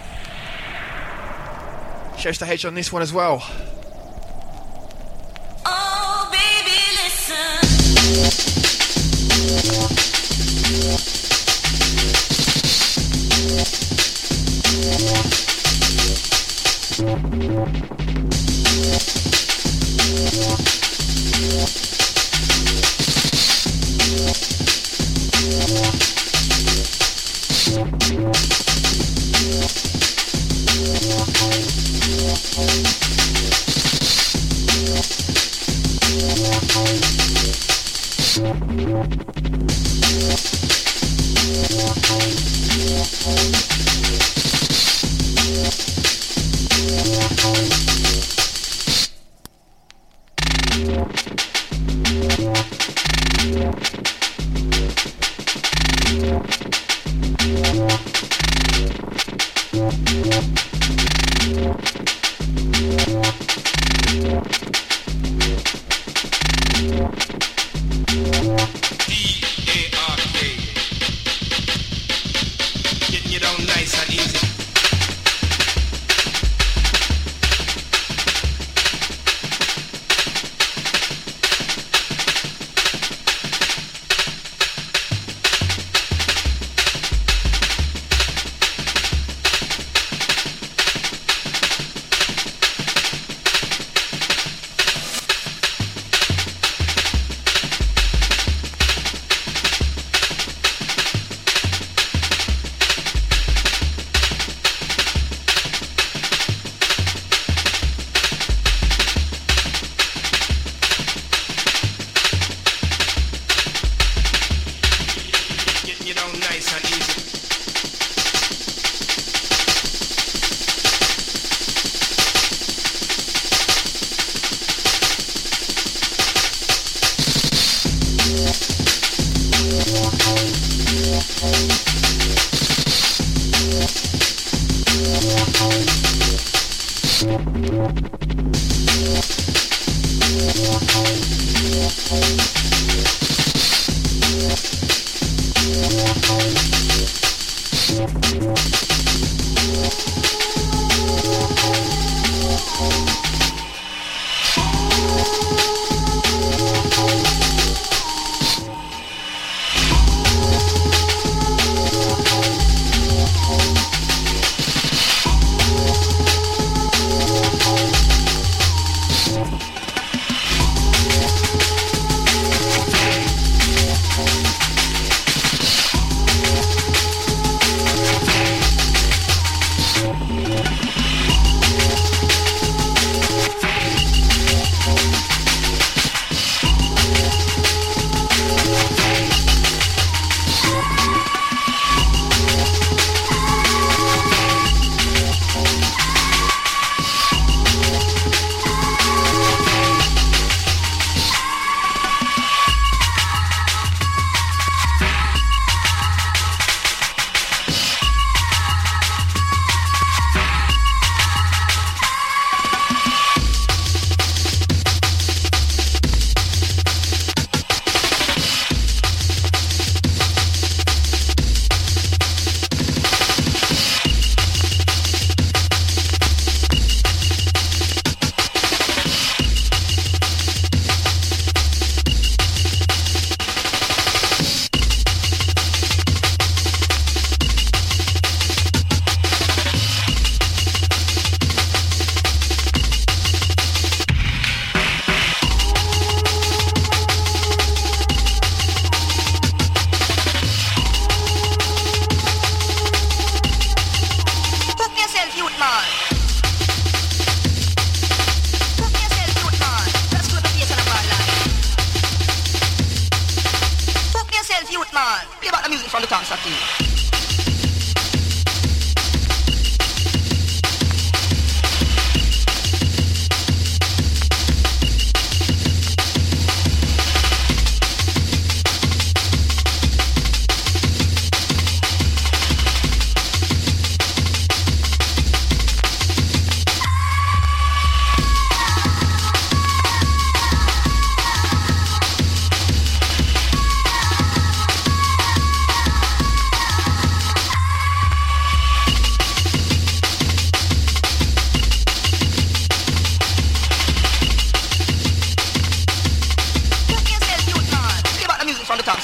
Shouts to H on this one as well. Oh, baby, listen.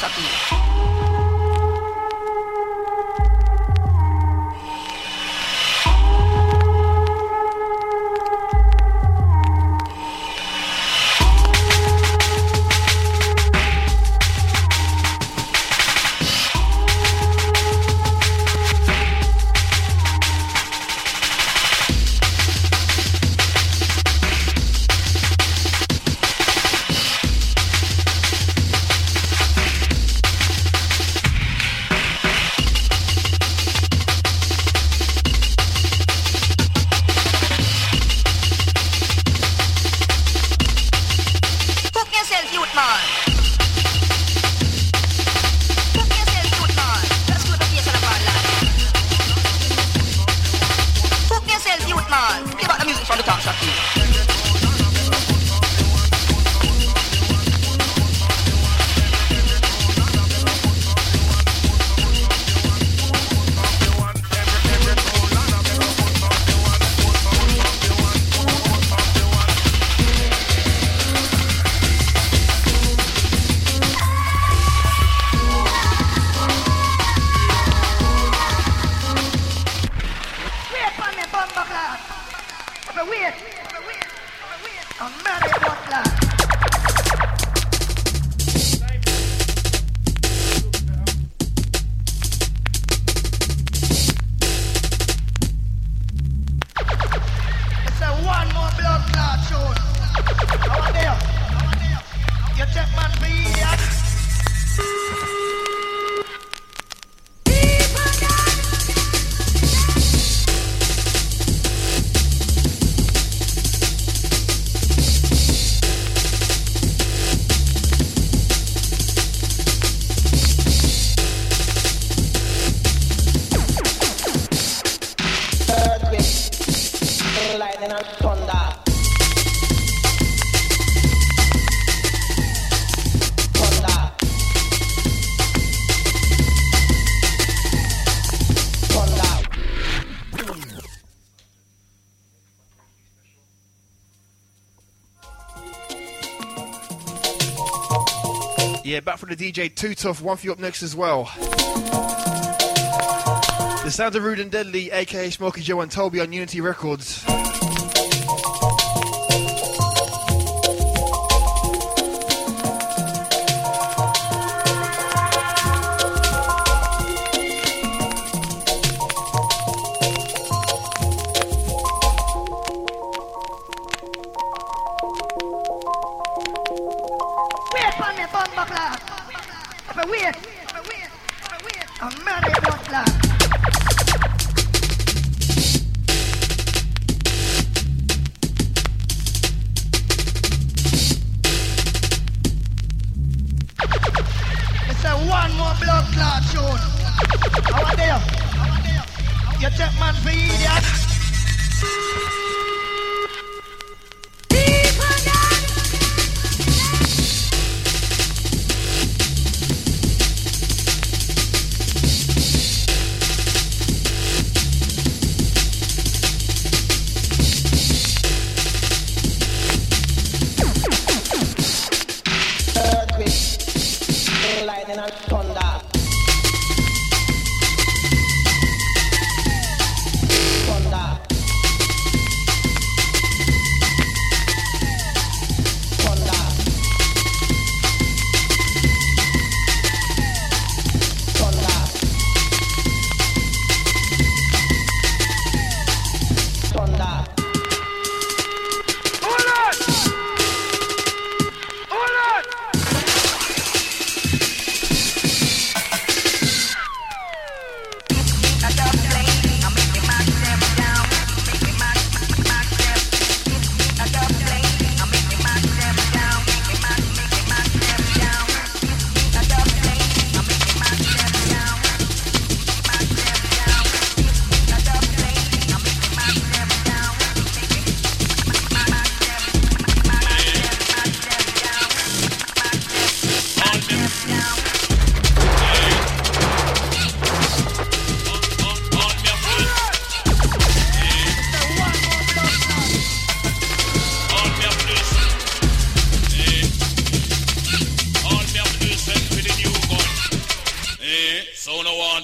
Yeah, back from the D J Too Tough, one for you up next as well. The sound of Rude and Deadly, aka Smokey Joe and Toby on Unity Records.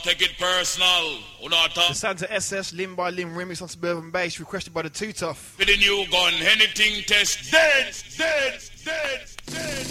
take it personal. Who not The Santa S S limb by limb remix on Suburban Bass requested by the Too Tough. with the new gun, anything test dead, dead, dead, dead.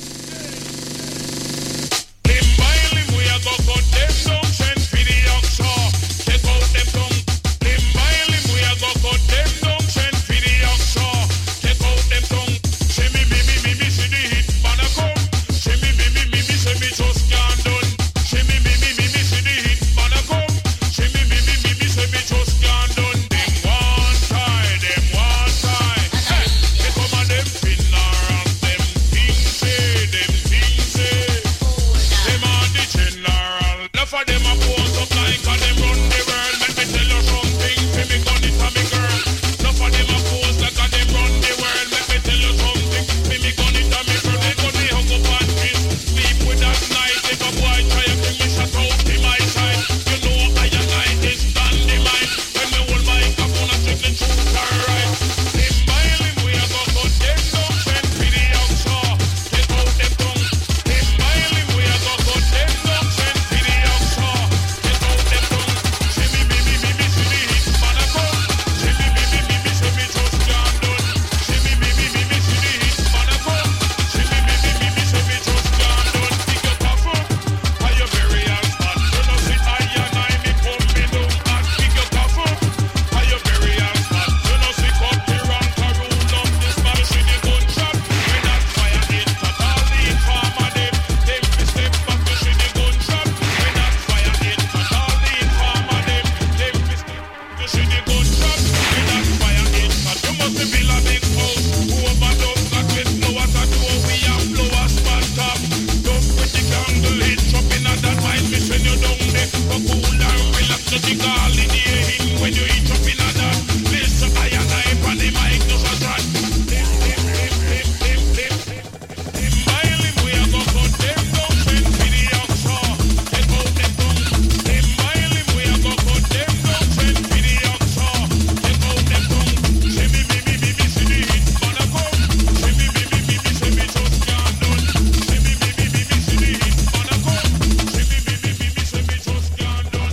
Limb by limb, we are go cut them down, send for the oxa. Take out them tongue. Limb by limb, we are go cut them down, send for the oxa. Take out them tongue. See me, me, me, me, me, see the hit man a come. See me, me, me, me, me, see me just can't done. See me, me, me, me, me, see the hit man a come. See me, me, me, me, me, see me just can't done. Them one time, them one time. Hey, they come and them spin around them things say, them things say. Them are the general. Enough of them a pose up like a them run the world. Let me tell you something, for me gun it a me girl. Enough of them a pose like a them run the world. Let me tell you something, for me gun it a me girl. They gun me hug up and kiss. Sleep with that night. If a boy try to bring me shut out to my side, you know I and I is stand the mind. When me hold my cup on a strictly truth alright. Limb by limb we a go cut them down, send for the oxa. Take out them tongue. Limb by limb we a go cut them down, send for the oxa. Take out them tongue. See me, me, me, me, me, see the hit man a come. See me, me, me, me, me, see me just can't done. See me, me, me, me, me, see the hit man a come. See me, me, me, me, me, see me just can't done. Pick your cough up, are you very hard? You know see I and I me come me down and pick your cough up, are you very hard? You know see cut the rank a rule up this man see the gunshot. When that fire hit total the informer them, them fi step back to see the gunshot. When that fire hit total the informer them, them fi step to see the gunshot. When that fire hit, but you must be build a big house. Overdub that with flowers at door, we have flowers on top. Don't put the candle hit, chop in at that mind, me send you down there. For cool and relax, no think all in the air. When you hit up in at that, listen, I and I on the mic, just a shot. Lim, lim, lim, lim, lim, lim. Limb by limb, we a go cut them down, send for the oxa. Take out them tongue. Limb by limb, we a go cut them down, send for the oxa. Take out them tongue. See me, me, me, me, me, see the hit man a come. See me, me, me, me, me, see me just can't done. See me, me, me, me, me, see the hit man a come. See me, me, me, me, me, see me just can't done.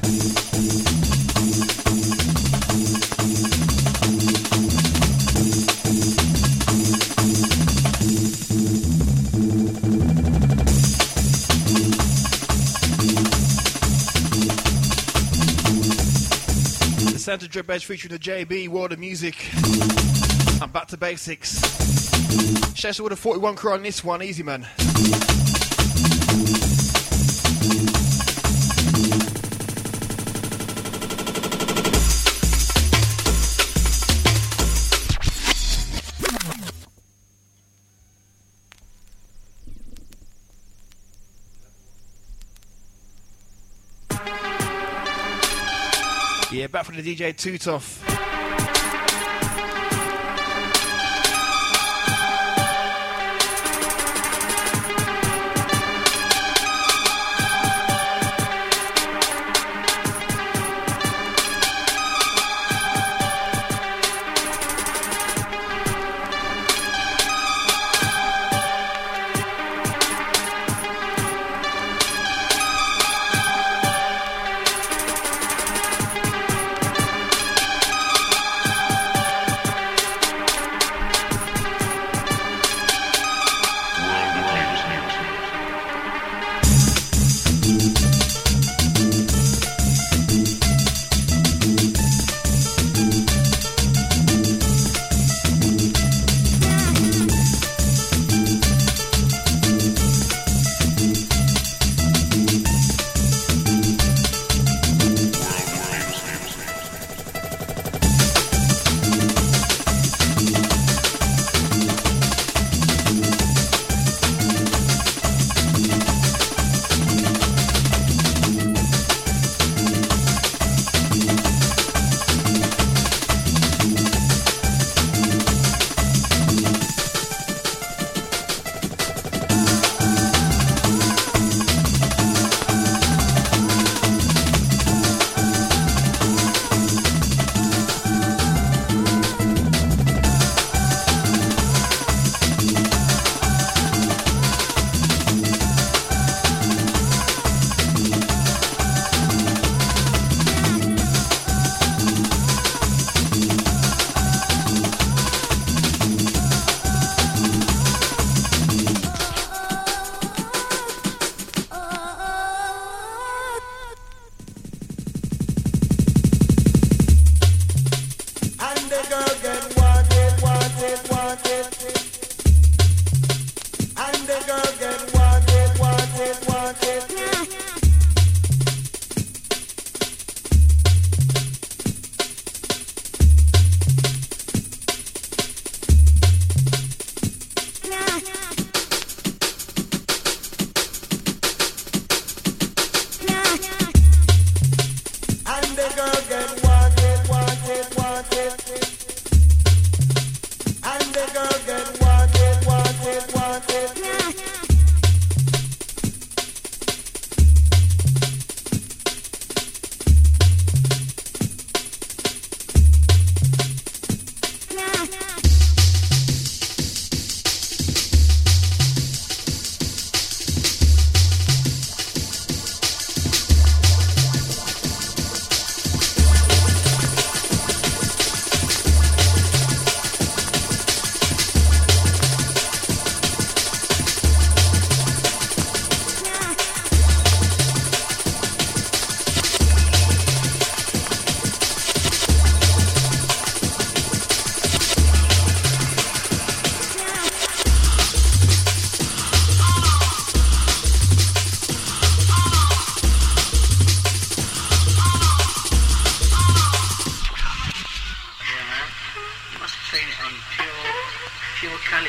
The Santa Drip Edge featuring the J B, World of Music. And back to basics. Shouts with a forty-one crew on this one, easy man. Yeah, back for the D J Too Tough.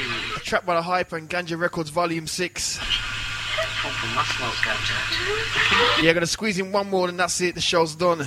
A track by The Hype and Ganja Records Volume six. Come from my smoke, Ganja. Yeah, gonna squeeze in one more and that's it, the show's done.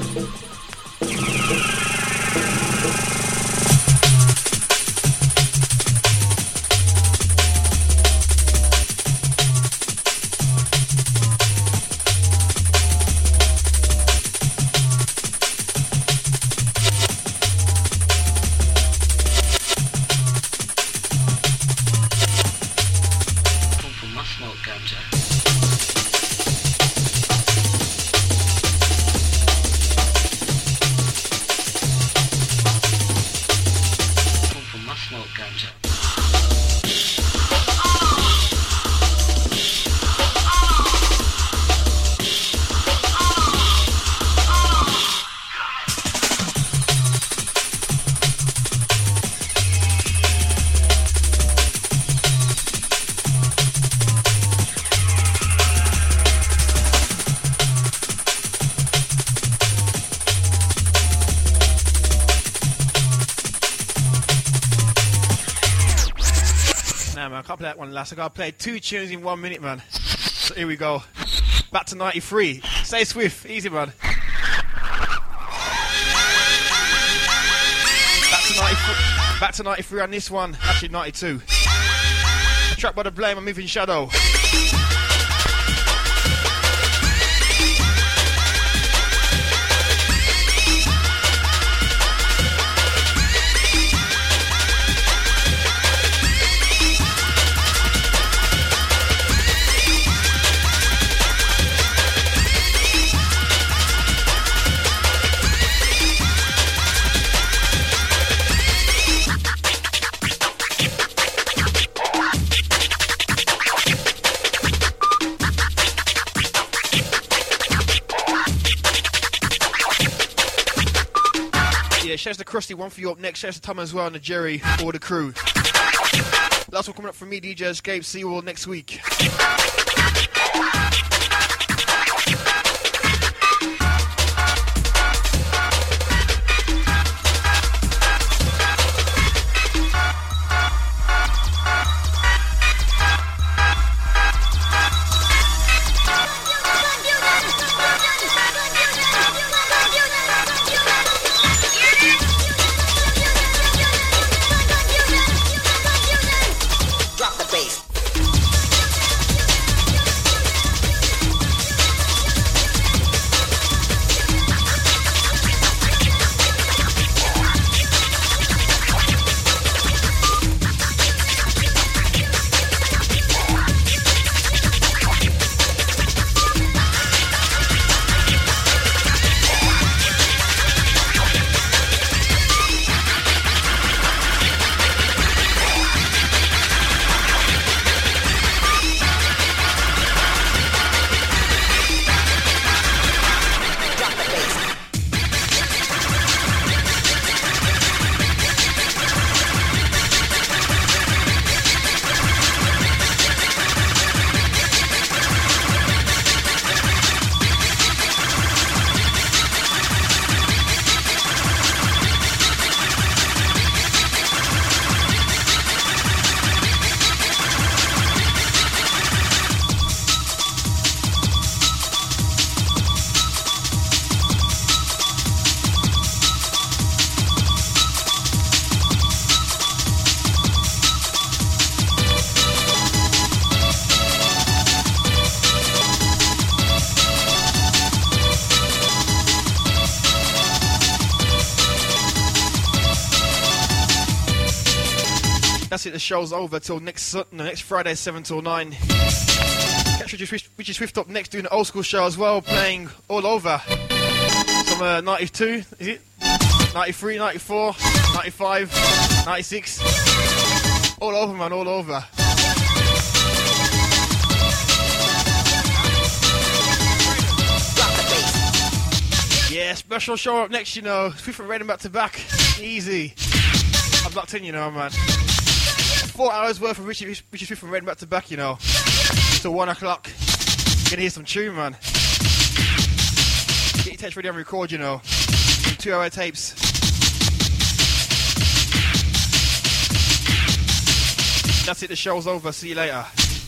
Play that one last. I gotta play two tunes in one minute, man. So here we go. Back to ninety-three. Stay swift, easy, man. Back to ninety-three. Back to ninety-three on this one. Actually, ninety-two. A track by The Blame. I'm Moving Shadow. Shouts to Krusty, one for you up next. Shouts to Tom as well and the Jerry, all the crew. Last one coming up from me, D J Escape. See you all next week. That's it, the show's over till next no, next Friday, seven till nine. Catch Richard Swift, Richard Swift up next doing an old school show as well, playing all over. Some uh, ninety-two, is it? ninety-three, ninety-four, ninety-five, ninety-six. All over, man, all over. Yeah, special show up next, you know. Swift and Redden back to back. Easy. I'm locked in, you know, man. Four hours worth of Richard, Richard Swift and Redden back to back, you know. Till one o'clock. Gonna hear some tune, man. Get your tapes ready and record, you know. Some two hour tapes. That's it, the show's over. See you later.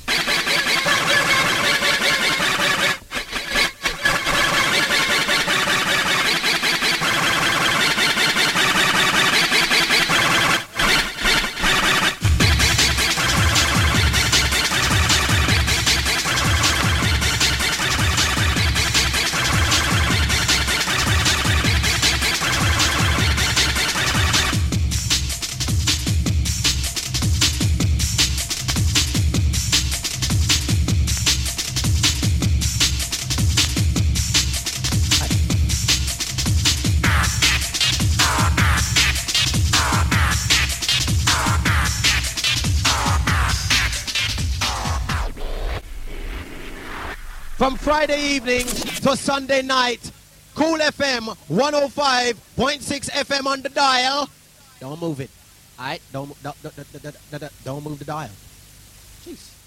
From Friday evening to Sunday night, Cool F M one oh five point six F M on the dial. Don't move it. All right? Don't, don't, don't, don't, don't, don't move the dial. Jeez.